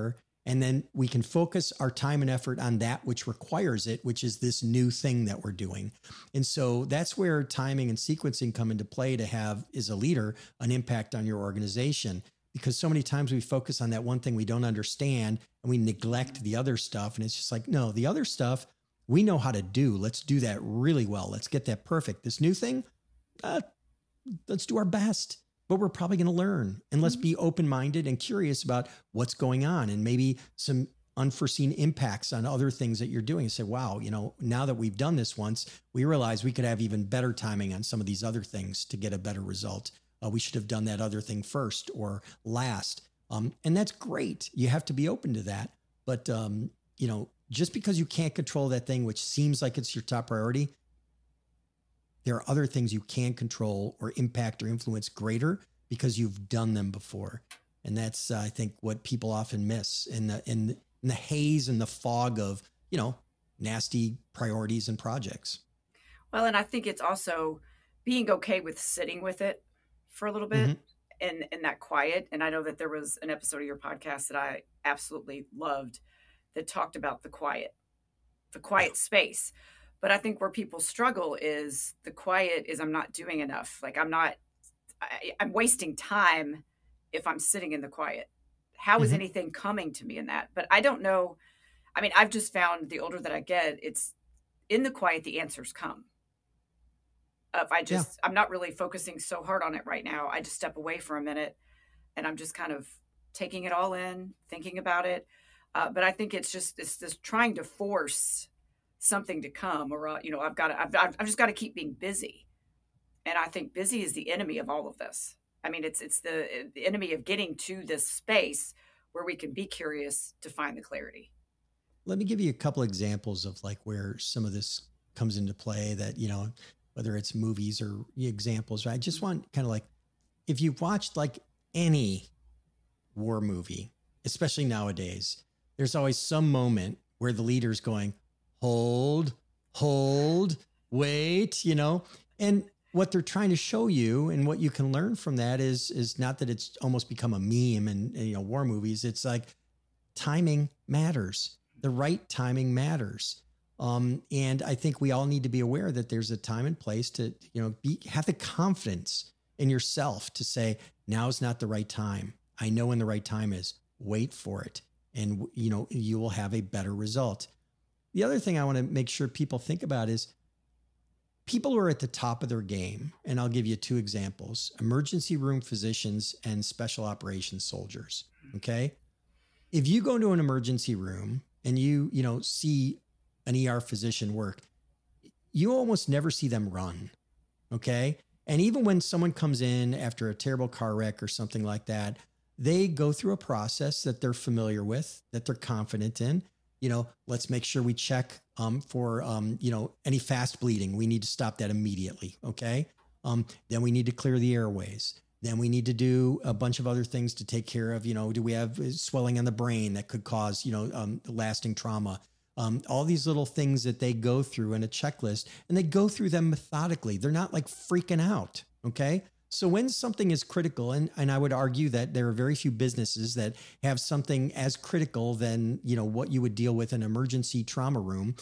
And then we can focus our time and effort on that which requires it, which is this new thing that we're doing. And so that's where timing and sequencing come into play to have, as a leader, an impact on your organization. Because so many times we focus on that one thing we don't understand and we neglect the other stuff. And it's just like, no, the other stuff we know how to do. Let's do that really well. Let's get that perfect. This new thing, let's do our best. But we're probably going to learn, and let's be open-minded and curious about what's going on and maybe some unforeseen impacts on other things that you're doing. And say, wow, now that we've done this once, we realize we could have even better timing on some of these other things to get a better result. We should have done that other thing first or last. And that's great. You have to be open to that. But, just because you can't control that thing, which seems like it's your top priority, there are other things you can control or impact or influence greater because you've done them before. And that's, I think, what people often miss in the haze and the fog of, nasty priorities and projects. Well, and I think it's also being okay with sitting with it for a little bit in that quiet. And I know that there was an episode of your podcast that I absolutely loved that talked about the quiet space. But I think where people struggle is the quiet is I'm not doing enough. Like I'm wasting time if I'm sitting in the quiet. How is anything coming to me in that? But I don't know. I mean, I've just found the older that I get, it's in the quiet, the answers come. If I'm not really focusing so hard on it right now. I just step away for a minute and I'm just kind of taking it all in, thinking about it. But I think it's this trying to force something to come, or I've just got to keep being busy. And I think busy is the enemy of all of this. I mean, it's the enemy of getting to this space where we can be curious to find the clarity. Let me give you a couple examples of like where some of this comes into play that, whether it's movies or examples. I just want kind of like, if you've watched like any war movie, especially nowadays, there's always some moment where the leader's going, hold, wait, and what they're trying to show you and what you can learn from that is not that it's almost become a meme and war movies. It's like timing matters. The right timing matters. And I think we all need to be aware that there's a time and place to, have the confidence in yourself to say, now's not the right time. I know when the right time is. Wait for it. And, you will have a better result. The other thing I want to make sure people think about is people who are at the top of their game. And I'll give you two examples: emergency room physicians and special operations soldiers. Okay. If you go to an emergency room and you see an ER physician work, you almost never see them run. Okay. And even when someone comes in after a terrible car wreck or something like that, they go through a process that they're familiar with, that they're confident in. Let's make sure we check for, any fast bleeding. We need to stop that immediately. Okay. Then we need to clear the airways. Then we need to do a bunch of other things to take care of, do we have swelling on the brain that could cause, lasting trauma? All these little things that they go through in a checklist, and they go through them methodically. They're not like freaking out. Okay. So when something is critical, and I would argue that there are very few businesses that have something as critical than, what you would deal with in an emergency trauma room.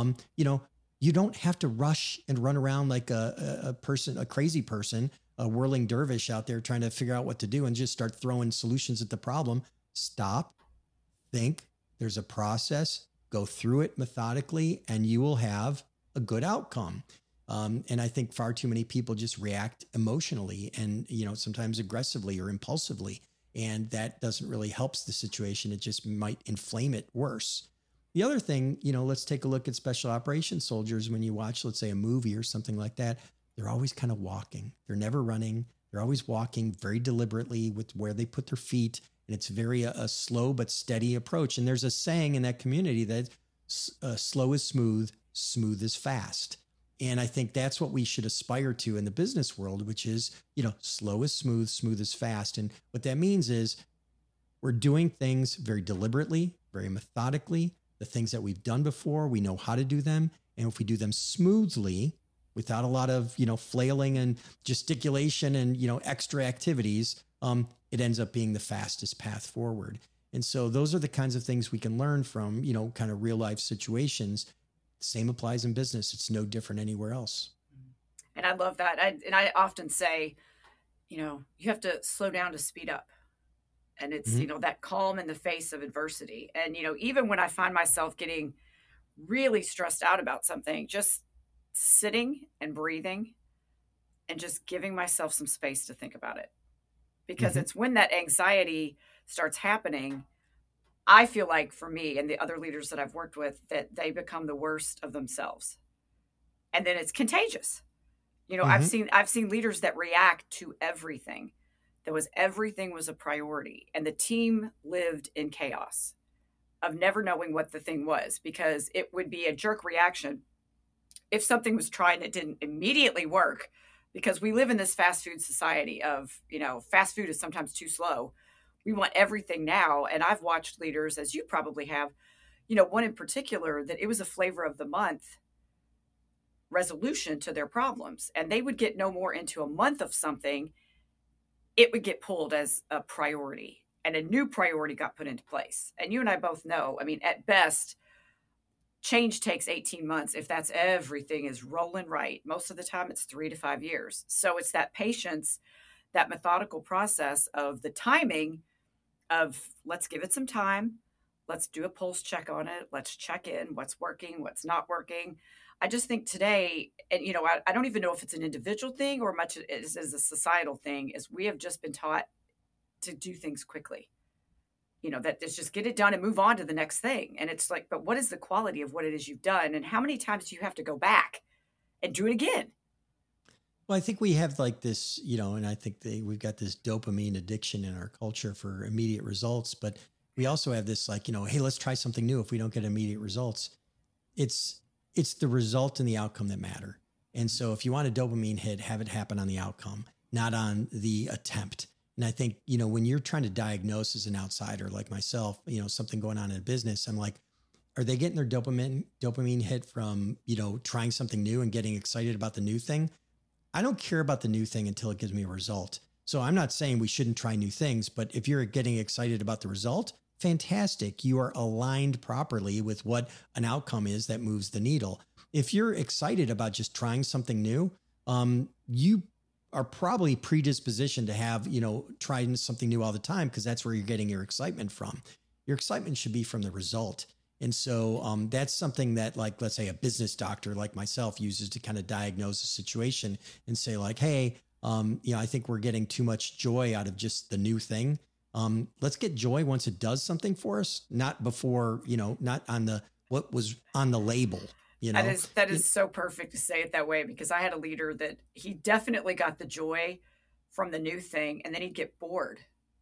You don't have to rush and run around like a crazy person, a whirling dervish out there trying to figure out what to do and just start throwing solutions at the problem. Stop, think, there's a process, go through it methodically, and you will have a good outcome. And I think far too many people just react emotionally and, sometimes aggressively or impulsively. And that doesn't really help the situation. It just might inflame it worse. The other thing, let's take a look at special operations soldiers. When you watch, let's say, a movie or something like that, they're always kind of walking. They're never running. They're always walking very deliberately with where they put their feet. And it's very a slow but steady approach. And there's a saying in that community that slow is smooth, smooth is fast. And I think that's what we should aspire to in the business world, which is, slow is smooth, smooth is fast. And what that means is we're doing things very deliberately, very methodically. The things that we've done before, we know how to do them. And if we do them smoothly, without a lot of, flailing and gesticulation and, extra activities, it ends up being the fastest path forward. And so those are the kinds of things we can learn from, kind of real life situations. Same applies in business. It's no different anywhere else. And I love that. I often say, you have to slow down to speed up. And it's, that calm in the face of adversity. And, even when I find myself getting really stressed out about something, just sitting and breathing and just giving myself some space to think about it. Because it's when that anxiety starts happening, I feel like for me and the other leaders that I've worked with, that they become the worst of themselves. And then it's contagious. I've seen leaders that react to everything. Everything was a priority, and the team lived in chaos of never knowing what the thing was, because it would be a jerk reaction if something was tried and it didn't immediately work, because we live in this fast food society of, fast food is sometimes too slow. We want everything now. And I've watched leaders, as you probably have, one in particular, that it was a flavor of the month resolution to their problems. And they would get no more into a month of something, it would get pulled as a priority, and a new priority got put into place. And you and I both know, at best, change takes 18 months. If that's everything is rolling right, most of the time it's 3 to 5 years. So it's that patience, that methodical process of the timing of, let's give it some time. Let's do a pulse check on it. Let's check in what's working, what's not working. I just think today, and I don't even know if it's an individual thing or much as a societal thing, is we have just been taught to do things quickly. That is just get it done and move on to the next thing. And it's like, but what is the quality of what it is you've done? And how many times do you have to go back and do it again? Well, I think we have like this, and I think we've got this dopamine addiction in our culture for immediate results, but we also have this like, hey, let's try something new. If we don't get immediate results, it's the result and the outcome that matter. And so if you want a dopamine hit, have it happen on the outcome, not on the attempt. And I think, when you're trying to diagnose as an outsider like myself, something going on in a business, I'm like, are they getting their dopamine hit from, trying something new and getting excited about the new thing? I don't care about the new thing until it gives me a result. So I'm not saying we shouldn't try new things, but if you're getting excited about the result, fantastic. You are aligned properly with what an outcome is that moves the needle. If you're excited about just trying something new, you are probably predispositioned to have, trying something new all the time, because that's where you're getting your excitement from. Your excitement should be from the result. And so that's something that, like, let's say a business doctor like myself uses to kind of diagnose a situation and say like, hey, I think we're getting too much joy out of just the new thing. Let's get joy once it does something for us, not before, not on what was on the label. That is so perfect to say it that way, because I had a leader that he definitely got the joy from the new thing, and then he'd get bored,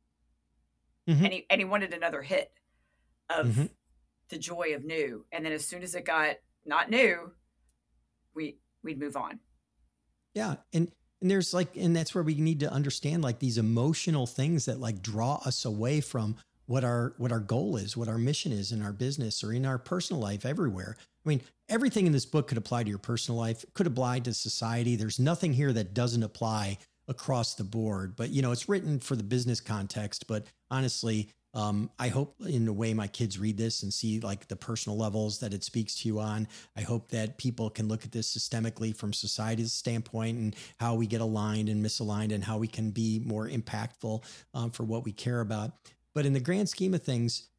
and he wanted another hit of the joy of new, and then as soon as it got not new, we'd move on. Yeah, and there's like, and that's where we need to understand like these emotional things that like draw us away from what our goal is, what our mission is in our business or in our personal life everywhere. I mean, everything in this book could apply to your personal life, could apply to society. There's nothing here that doesn't apply across the board, but it's written for the business context. But honestly, I hope in a way my kids read this and see like the personal levels that it speaks to you on. I hope that people can look at this systemically from society's standpoint and how we get aligned and misaligned and how we can be more impactful for what we care about. But in the grand scheme of things,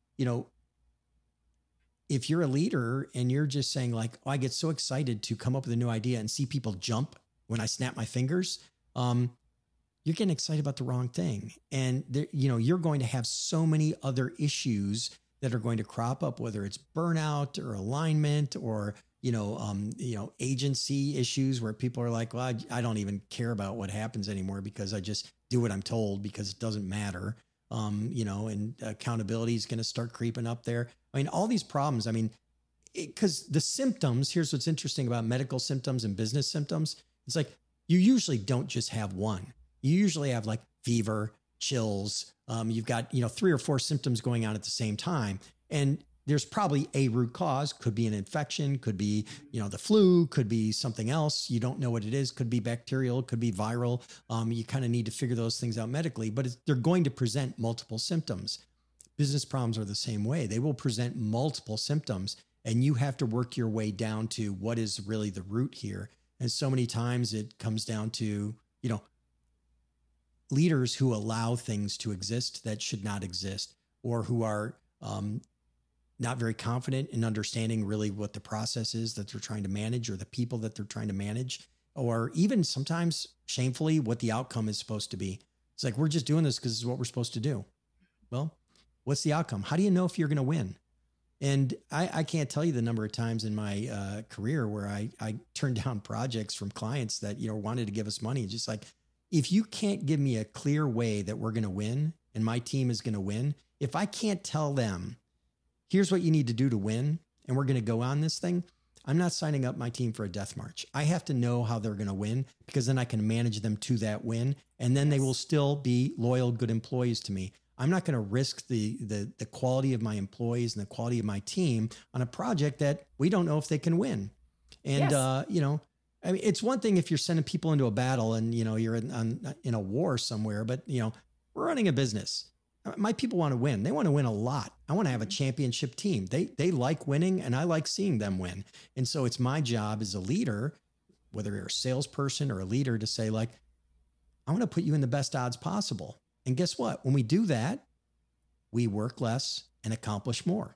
if you're a leader and you're just saying like, oh, I get so excited to come up with a new idea and see people jump when I snap my fingers, you're getting excited about the wrong thing. And there, you're going to have so many other issues that are going to crop up, whether it's burnout or alignment or, agency issues where people are like, well, I don't even care about what happens anymore because I just do what I'm told because it doesn't matter. And accountability is going to start creeping up there. I mean, all these problems, because the symptoms, here's what's interesting about medical symptoms and business symptoms. It's like, you usually don't just have one. You usually have like fever, chills. You've got, 3 or 4 symptoms going on at the same time. And there's probably a root cause, could be an infection, could be, the flu, could be something else. You don't know what it is. Could be bacterial, could be viral. You kind of need to figure those things out medically, but they're going to present multiple symptoms. business problems are the same way. They will present multiple symptoms, and you have to work your way down to what is really the root here. And so many times it comes down to, leaders who allow things to exist that should not exist, or who are not very confident in understanding really what the process is that they're trying to manage, or the people that they're trying to manage, or even sometimes shamefully what the outcome is supposed to be. It's like, we're just doing this because this is what we're supposed to do. Well, what's the outcome? How do you know if you're going to win? And I can't tell you the number of times in my career where I turned down projects from clients that, wanted to give us money. Just like, if you can't give me a clear way that we're going to win and my team is going to win, if I can't tell them, here's what you need to do to win, and we're going to go on this thing, I'm not signing up my team for a death march. I have to know how they're going to win, because then I can manage them to that win. And then they will still be loyal, good employees to me. I'm not going to risk the quality of my employees and the quality of my team on a project that we don't know if they can win. And, I mean, it's one thing if you're sending people into a battle and, you're in a war somewhere, but, we're running a business. My people want to win. They want to win a lot. I want to have a championship team. They like winning, and I like seeing them win. And so it's my job as a leader, whether you're a salesperson or a leader, to say, like, I want to put you in the best odds possible. And guess what? When we do that, we work less and accomplish more.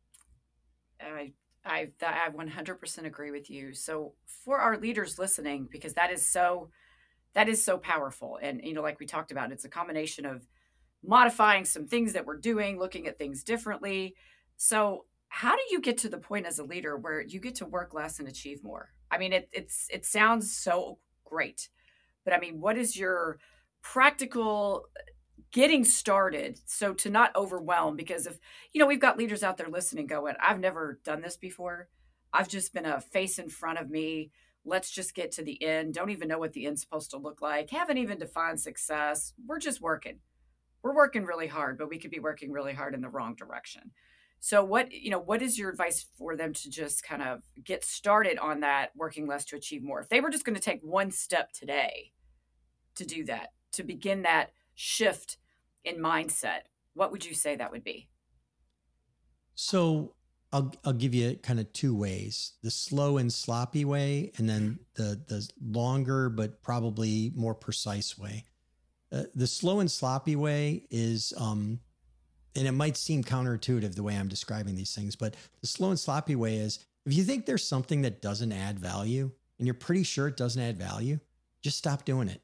I 100% agree with you. So for our leaders listening, because that is so powerful. And, like we talked about, it's a combination of modifying some things that we're doing, looking at things differently. So how do you get to the point as a leader where you get to work less and achieve more? I mean, it sounds so great, but I mean, what is your practical getting started so to not overwhelm? Because if, we've got leaders out there listening going, I've never done this before. I've just been a face in front of me. Let's just get to the end. Don't even know what the end's supposed to look like. Haven't even defined success. We're just working. We're working really hard, but we could be working really hard in the wrong direction. So what is your advice for them to just kind of get started on that working less to achieve more? If they were just going to take one step today to do that, to begin that shift in mindset, what would you say that would be? So I'll give you kind of two ways: the slow and sloppy way, and then the longer but probably more precise way. The slow and sloppy way is, and it might seem counterintuitive the way I'm describing these things, but the slow and sloppy way is, if you think there's something that doesn't add value and you're pretty sure it doesn't add value, just stop doing it.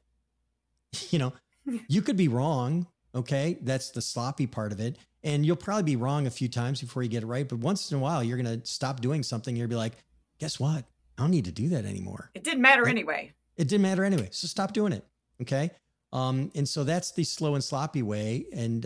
You could be wrong. Okay. That's the sloppy part of it. And you'll probably be wrong a few times before you get it right. But once in a while, you're going to stop doing something. You'll be like, guess what? I don't need to do that anymore. It didn't matter anyway. It didn't matter anyway. So stop doing it. Okay. And so that's the slow and sloppy way. And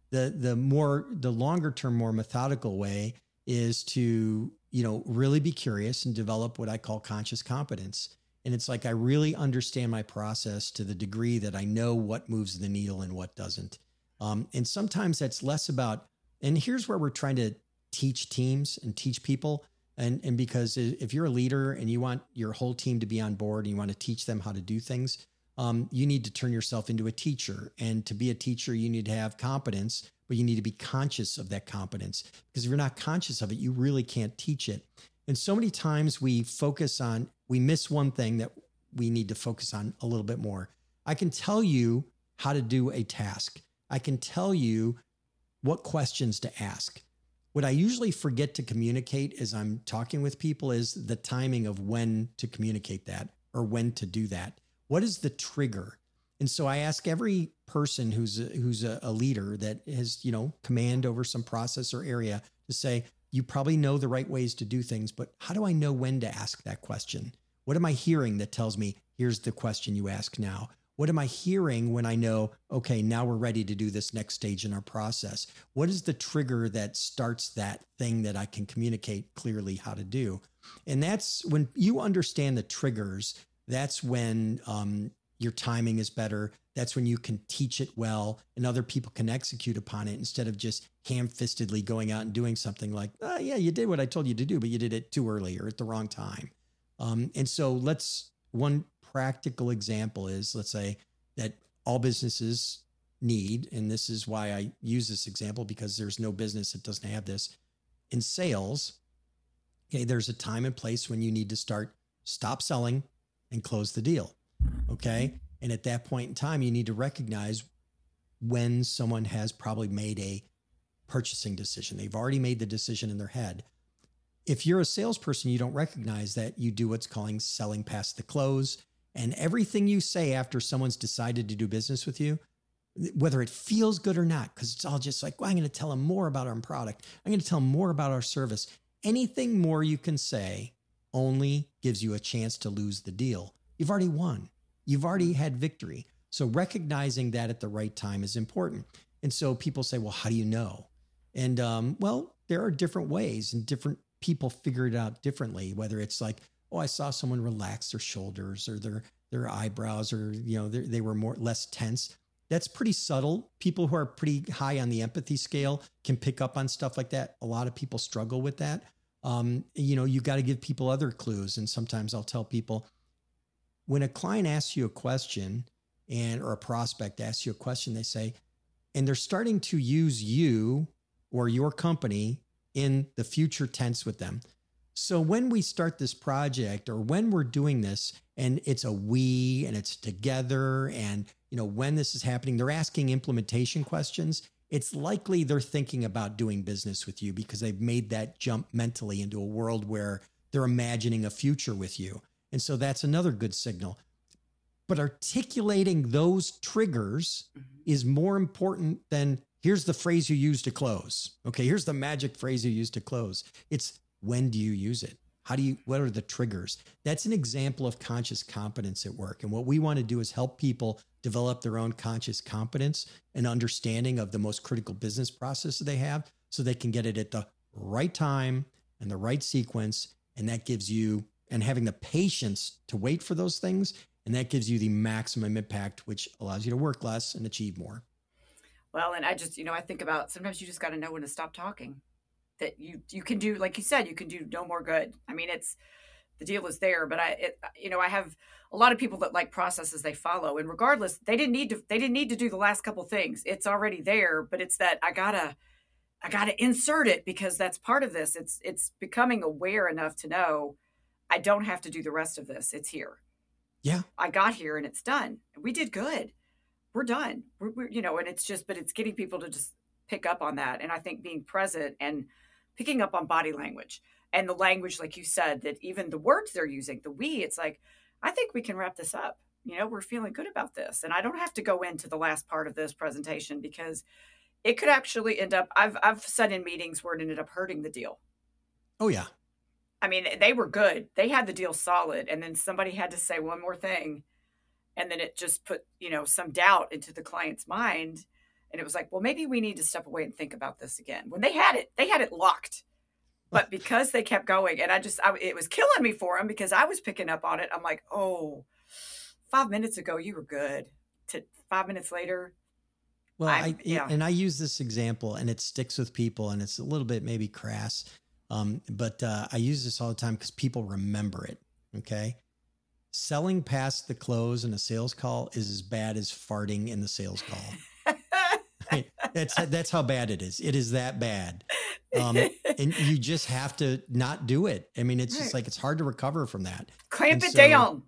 the longer term, more methodical way is to, really be curious and develop what I call conscious competence. And it's like, I really understand my process to the degree that I know what moves the needle and what doesn't. And sometimes that's less about, and here's where we're trying to teach teams and teach people. And because if you're a leader and you want your whole team to be on board and you want to teach them how to do things, you need to turn yourself into a teacher. And to be a teacher, you need to have competence, but you need to be conscious of that competence. Because if you're not conscious of it, you really can't teach it. And so many times we miss one thing that we need to focus on a little bit more. I can tell you how to do a task. I can tell you what questions to ask. What I usually forget to communicate as I'm talking with people is the timing of when to communicate that or when to do that. What is the trigger? And so I ask every person who's a leader that has, command over some process or area to say, you probably know the right ways to do things, but how do I know when to ask that question? What am I hearing that tells me, here's the question you ask now? What am I hearing when I know, okay, now we're ready to do this next stage in our process? What is the trigger that starts that thing that I can communicate clearly how to do? And that's when you understand the triggers, that's when your timing is better. That's when you can teach it well and other people can execute upon it instead of just ham-fistedly going out and doing something like, yeah, you did what I told you to do, but you did it too early or at the wrong time. And so one practical example is, let's say that all businesses need, and this is why I use this example because there's no business that doesn't have this. In sales, okay, there's a time and place when you need to stop selling and close the deal. Okay. And at that point in time, you need to recognize when someone has probably made a purchasing decision. They've already made the decision in their head. If you're a salesperson, you don't recognize that. You do what's calling selling past the close. And everything you say after someone's decided to do business with you, whether it feels good or not, because it's all just like, well, I'm going to tell them more about our product. I'm going to tell them more about our service. Anything more you can say only gives you a chance to lose the deal. You've already won. You've already had victory. So recognizing that at the right time is important. And so people say, well, how do you know? And well, there are different ways and different people figure it out differently, whether it's like, oh, I saw someone relax their shoulders or their eyebrows, or, they were less tense. That's pretty subtle. People who are pretty high on the empathy scale can pick up on stuff like that. A lot of people struggle with that. You got to give people other clues. And sometimes I'll tell people, when a client asks you a question or a prospect asks you a question, they say, and they're starting to use you or your company in the future tense with them. So when we start this project or when we're doing this and it's a we and it's together and, when this is happening, they're asking implementation questions. It's likely they're thinking about doing business with you because they've made that jump mentally into a world where they're imagining a future with you. And so that's another good signal. But articulating those triggers is more important than here's the phrase you use to close. Okay, here's the magic phrase you use to close. It's when do you use it? What are the triggers? That's an example of conscious competence at work. And what we want to do is help people develop their own conscious competence and understanding of the most critical business processes they have so they can get it at the right time and the right sequence. And that gives you, and having the patience to wait for those things. And that gives you the maximum impact, which allows you to work less and achieve more. Well, and I just, I think about sometimes you just got to know when to stop talking. That you can do, like you said, you can do no more good. I mean, the deal is there, but I have a lot of people that like processes they follow, and regardless, they didn't need to do the last couple things. It's already there, but it's that I gotta insert it because that's part of this. It's becoming aware enough to know I don't have to do the rest of this. It's here. Yeah, I got here and it's done. We did good. We're done. We're and it's just, but it's getting people to just pick up on that. And I think being present and picking up on body language and the language, like you said, that even the words they're using, the we, it's like, I think we can wrap this up. We're feeling good about this. And I don't have to go into the last part of this presentation because it could actually end up, I've said in meetings where it ended up hurting the deal. Oh yeah. I mean, they were good. They had the deal solid. And then somebody had to say one more thing. And then it just put, some doubt into the client's mind. And it was like, well, maybe we need to step away and think about this again. When they had it locked. But because they kept going, and it was killing me for them because I was picking up on it. I'm like, oh, 5 minutes ago, you were good. 5 minutes later. Well, I use this example and it sticks with people and it's a little bit maybe crass. But I use this all the time because people remember it. Okay. Selling past the close in a sales call is as bad as farting in the sales call. That's how bad it is. It is that bad. And you just have to not do it. I mean, it's just like, it's hard to recover from that. Clamp it down.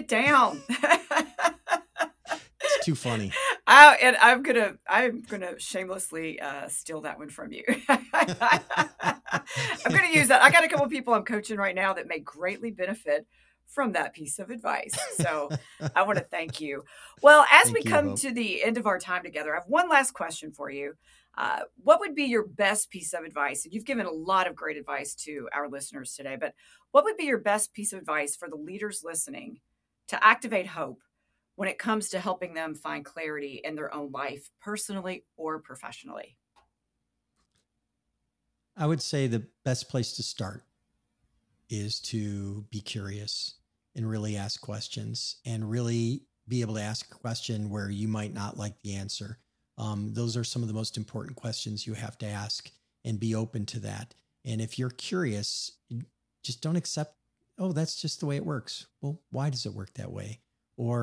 It's too funny. And I'm gonna shamelessly steal that one from you. I'm gonna use that. I got a couple of people I'm coaching right now that may greatly benefit from that piece of advice. So I want to thank you. Well, as we come to the end of our time together, I have one last question for you. What would be your best piece of advice? And you've given a lot of great advice to our listeners today, but what would be your best piece of advice for the leaders listening to activate hope when it comes to helping them find clarity in their own life, personally or professionally? I would say the best place to start is to be curious and really ask questions and really be able to ask a question where you might not like the answer. Those are some of the most important questions you have to ask and be open to that. And if you're curious, just don't accept, oh, that's just the way it works. Well, why does it work that way? Or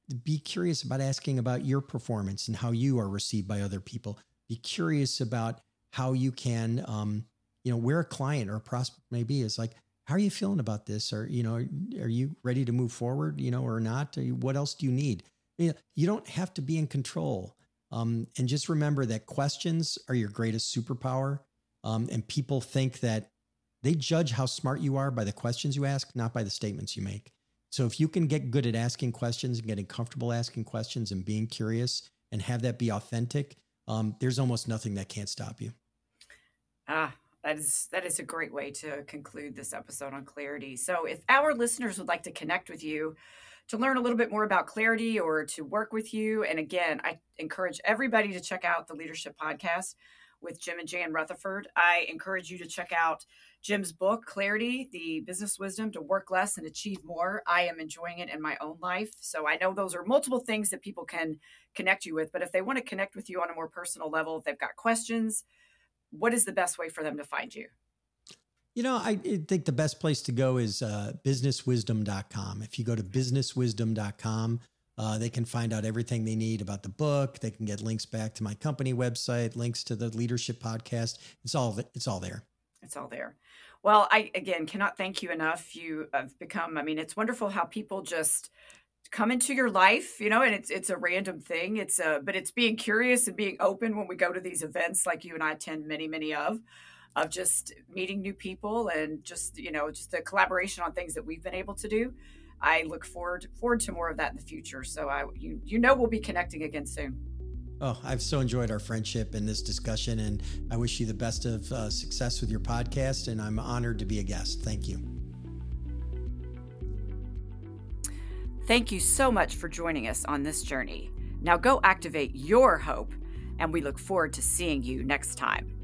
be curious about asking about your performance and how you are received by other people. Be curious about how you can, where a client or a prospect may be is like, how are you feeling about this? Or, are you ready to move forward, or not? What else do you need? You don't have to be in control. And just remember that questions are your greatest superpower. And people think that they judge how smart you are by the questions you ask, not by the statements you make. So if you can get good at asking questions and getting comfortable asking questions and being curious and have that be authentic, there's almost nothing that can't stop you. That is a great way to conclude this episode on Clarity. So if our listeners would like to connect with you to learn a little bit more about Clarity or to work with you, and again, I encourage everybody to check out the Leadership Podcast with Jim and Jan Rutherford. I encourage you to check out Jim's book, Clarity, The Business Wisdom to Work Less and Achieve More. I am enjoying it in my own life. So I know those are multiple things that people can connect you with, but if they want to connect with you on a more personal level, if they've got questions, what is the best way for them to find you? I think the best place to go is businesswisdom.com. If you go to businesswisdom.com, they can find out everything they need about the book. They can get links back to my company website, links to the Leadership Podcast. It's all there. It's all there. Well, I, again, cannot thank you enough. You have become, it's wonderful how people just come into your life, and it's a random thing. But it's being curious and being open when we go to these events like you and I attend many of just meeting new people and just the collaboration on things that we've been able to do. I look forward to more of that in the future. So we'll be connecting again soon. Oh, I've so enjoyed our friendship and this discussion, and I wish you the best of success with your podcast, and I'm honored to be a guest. Thank you. Thank you so much for joining us on this journey. Now go activate your hope, and we look forward to seeing you next time.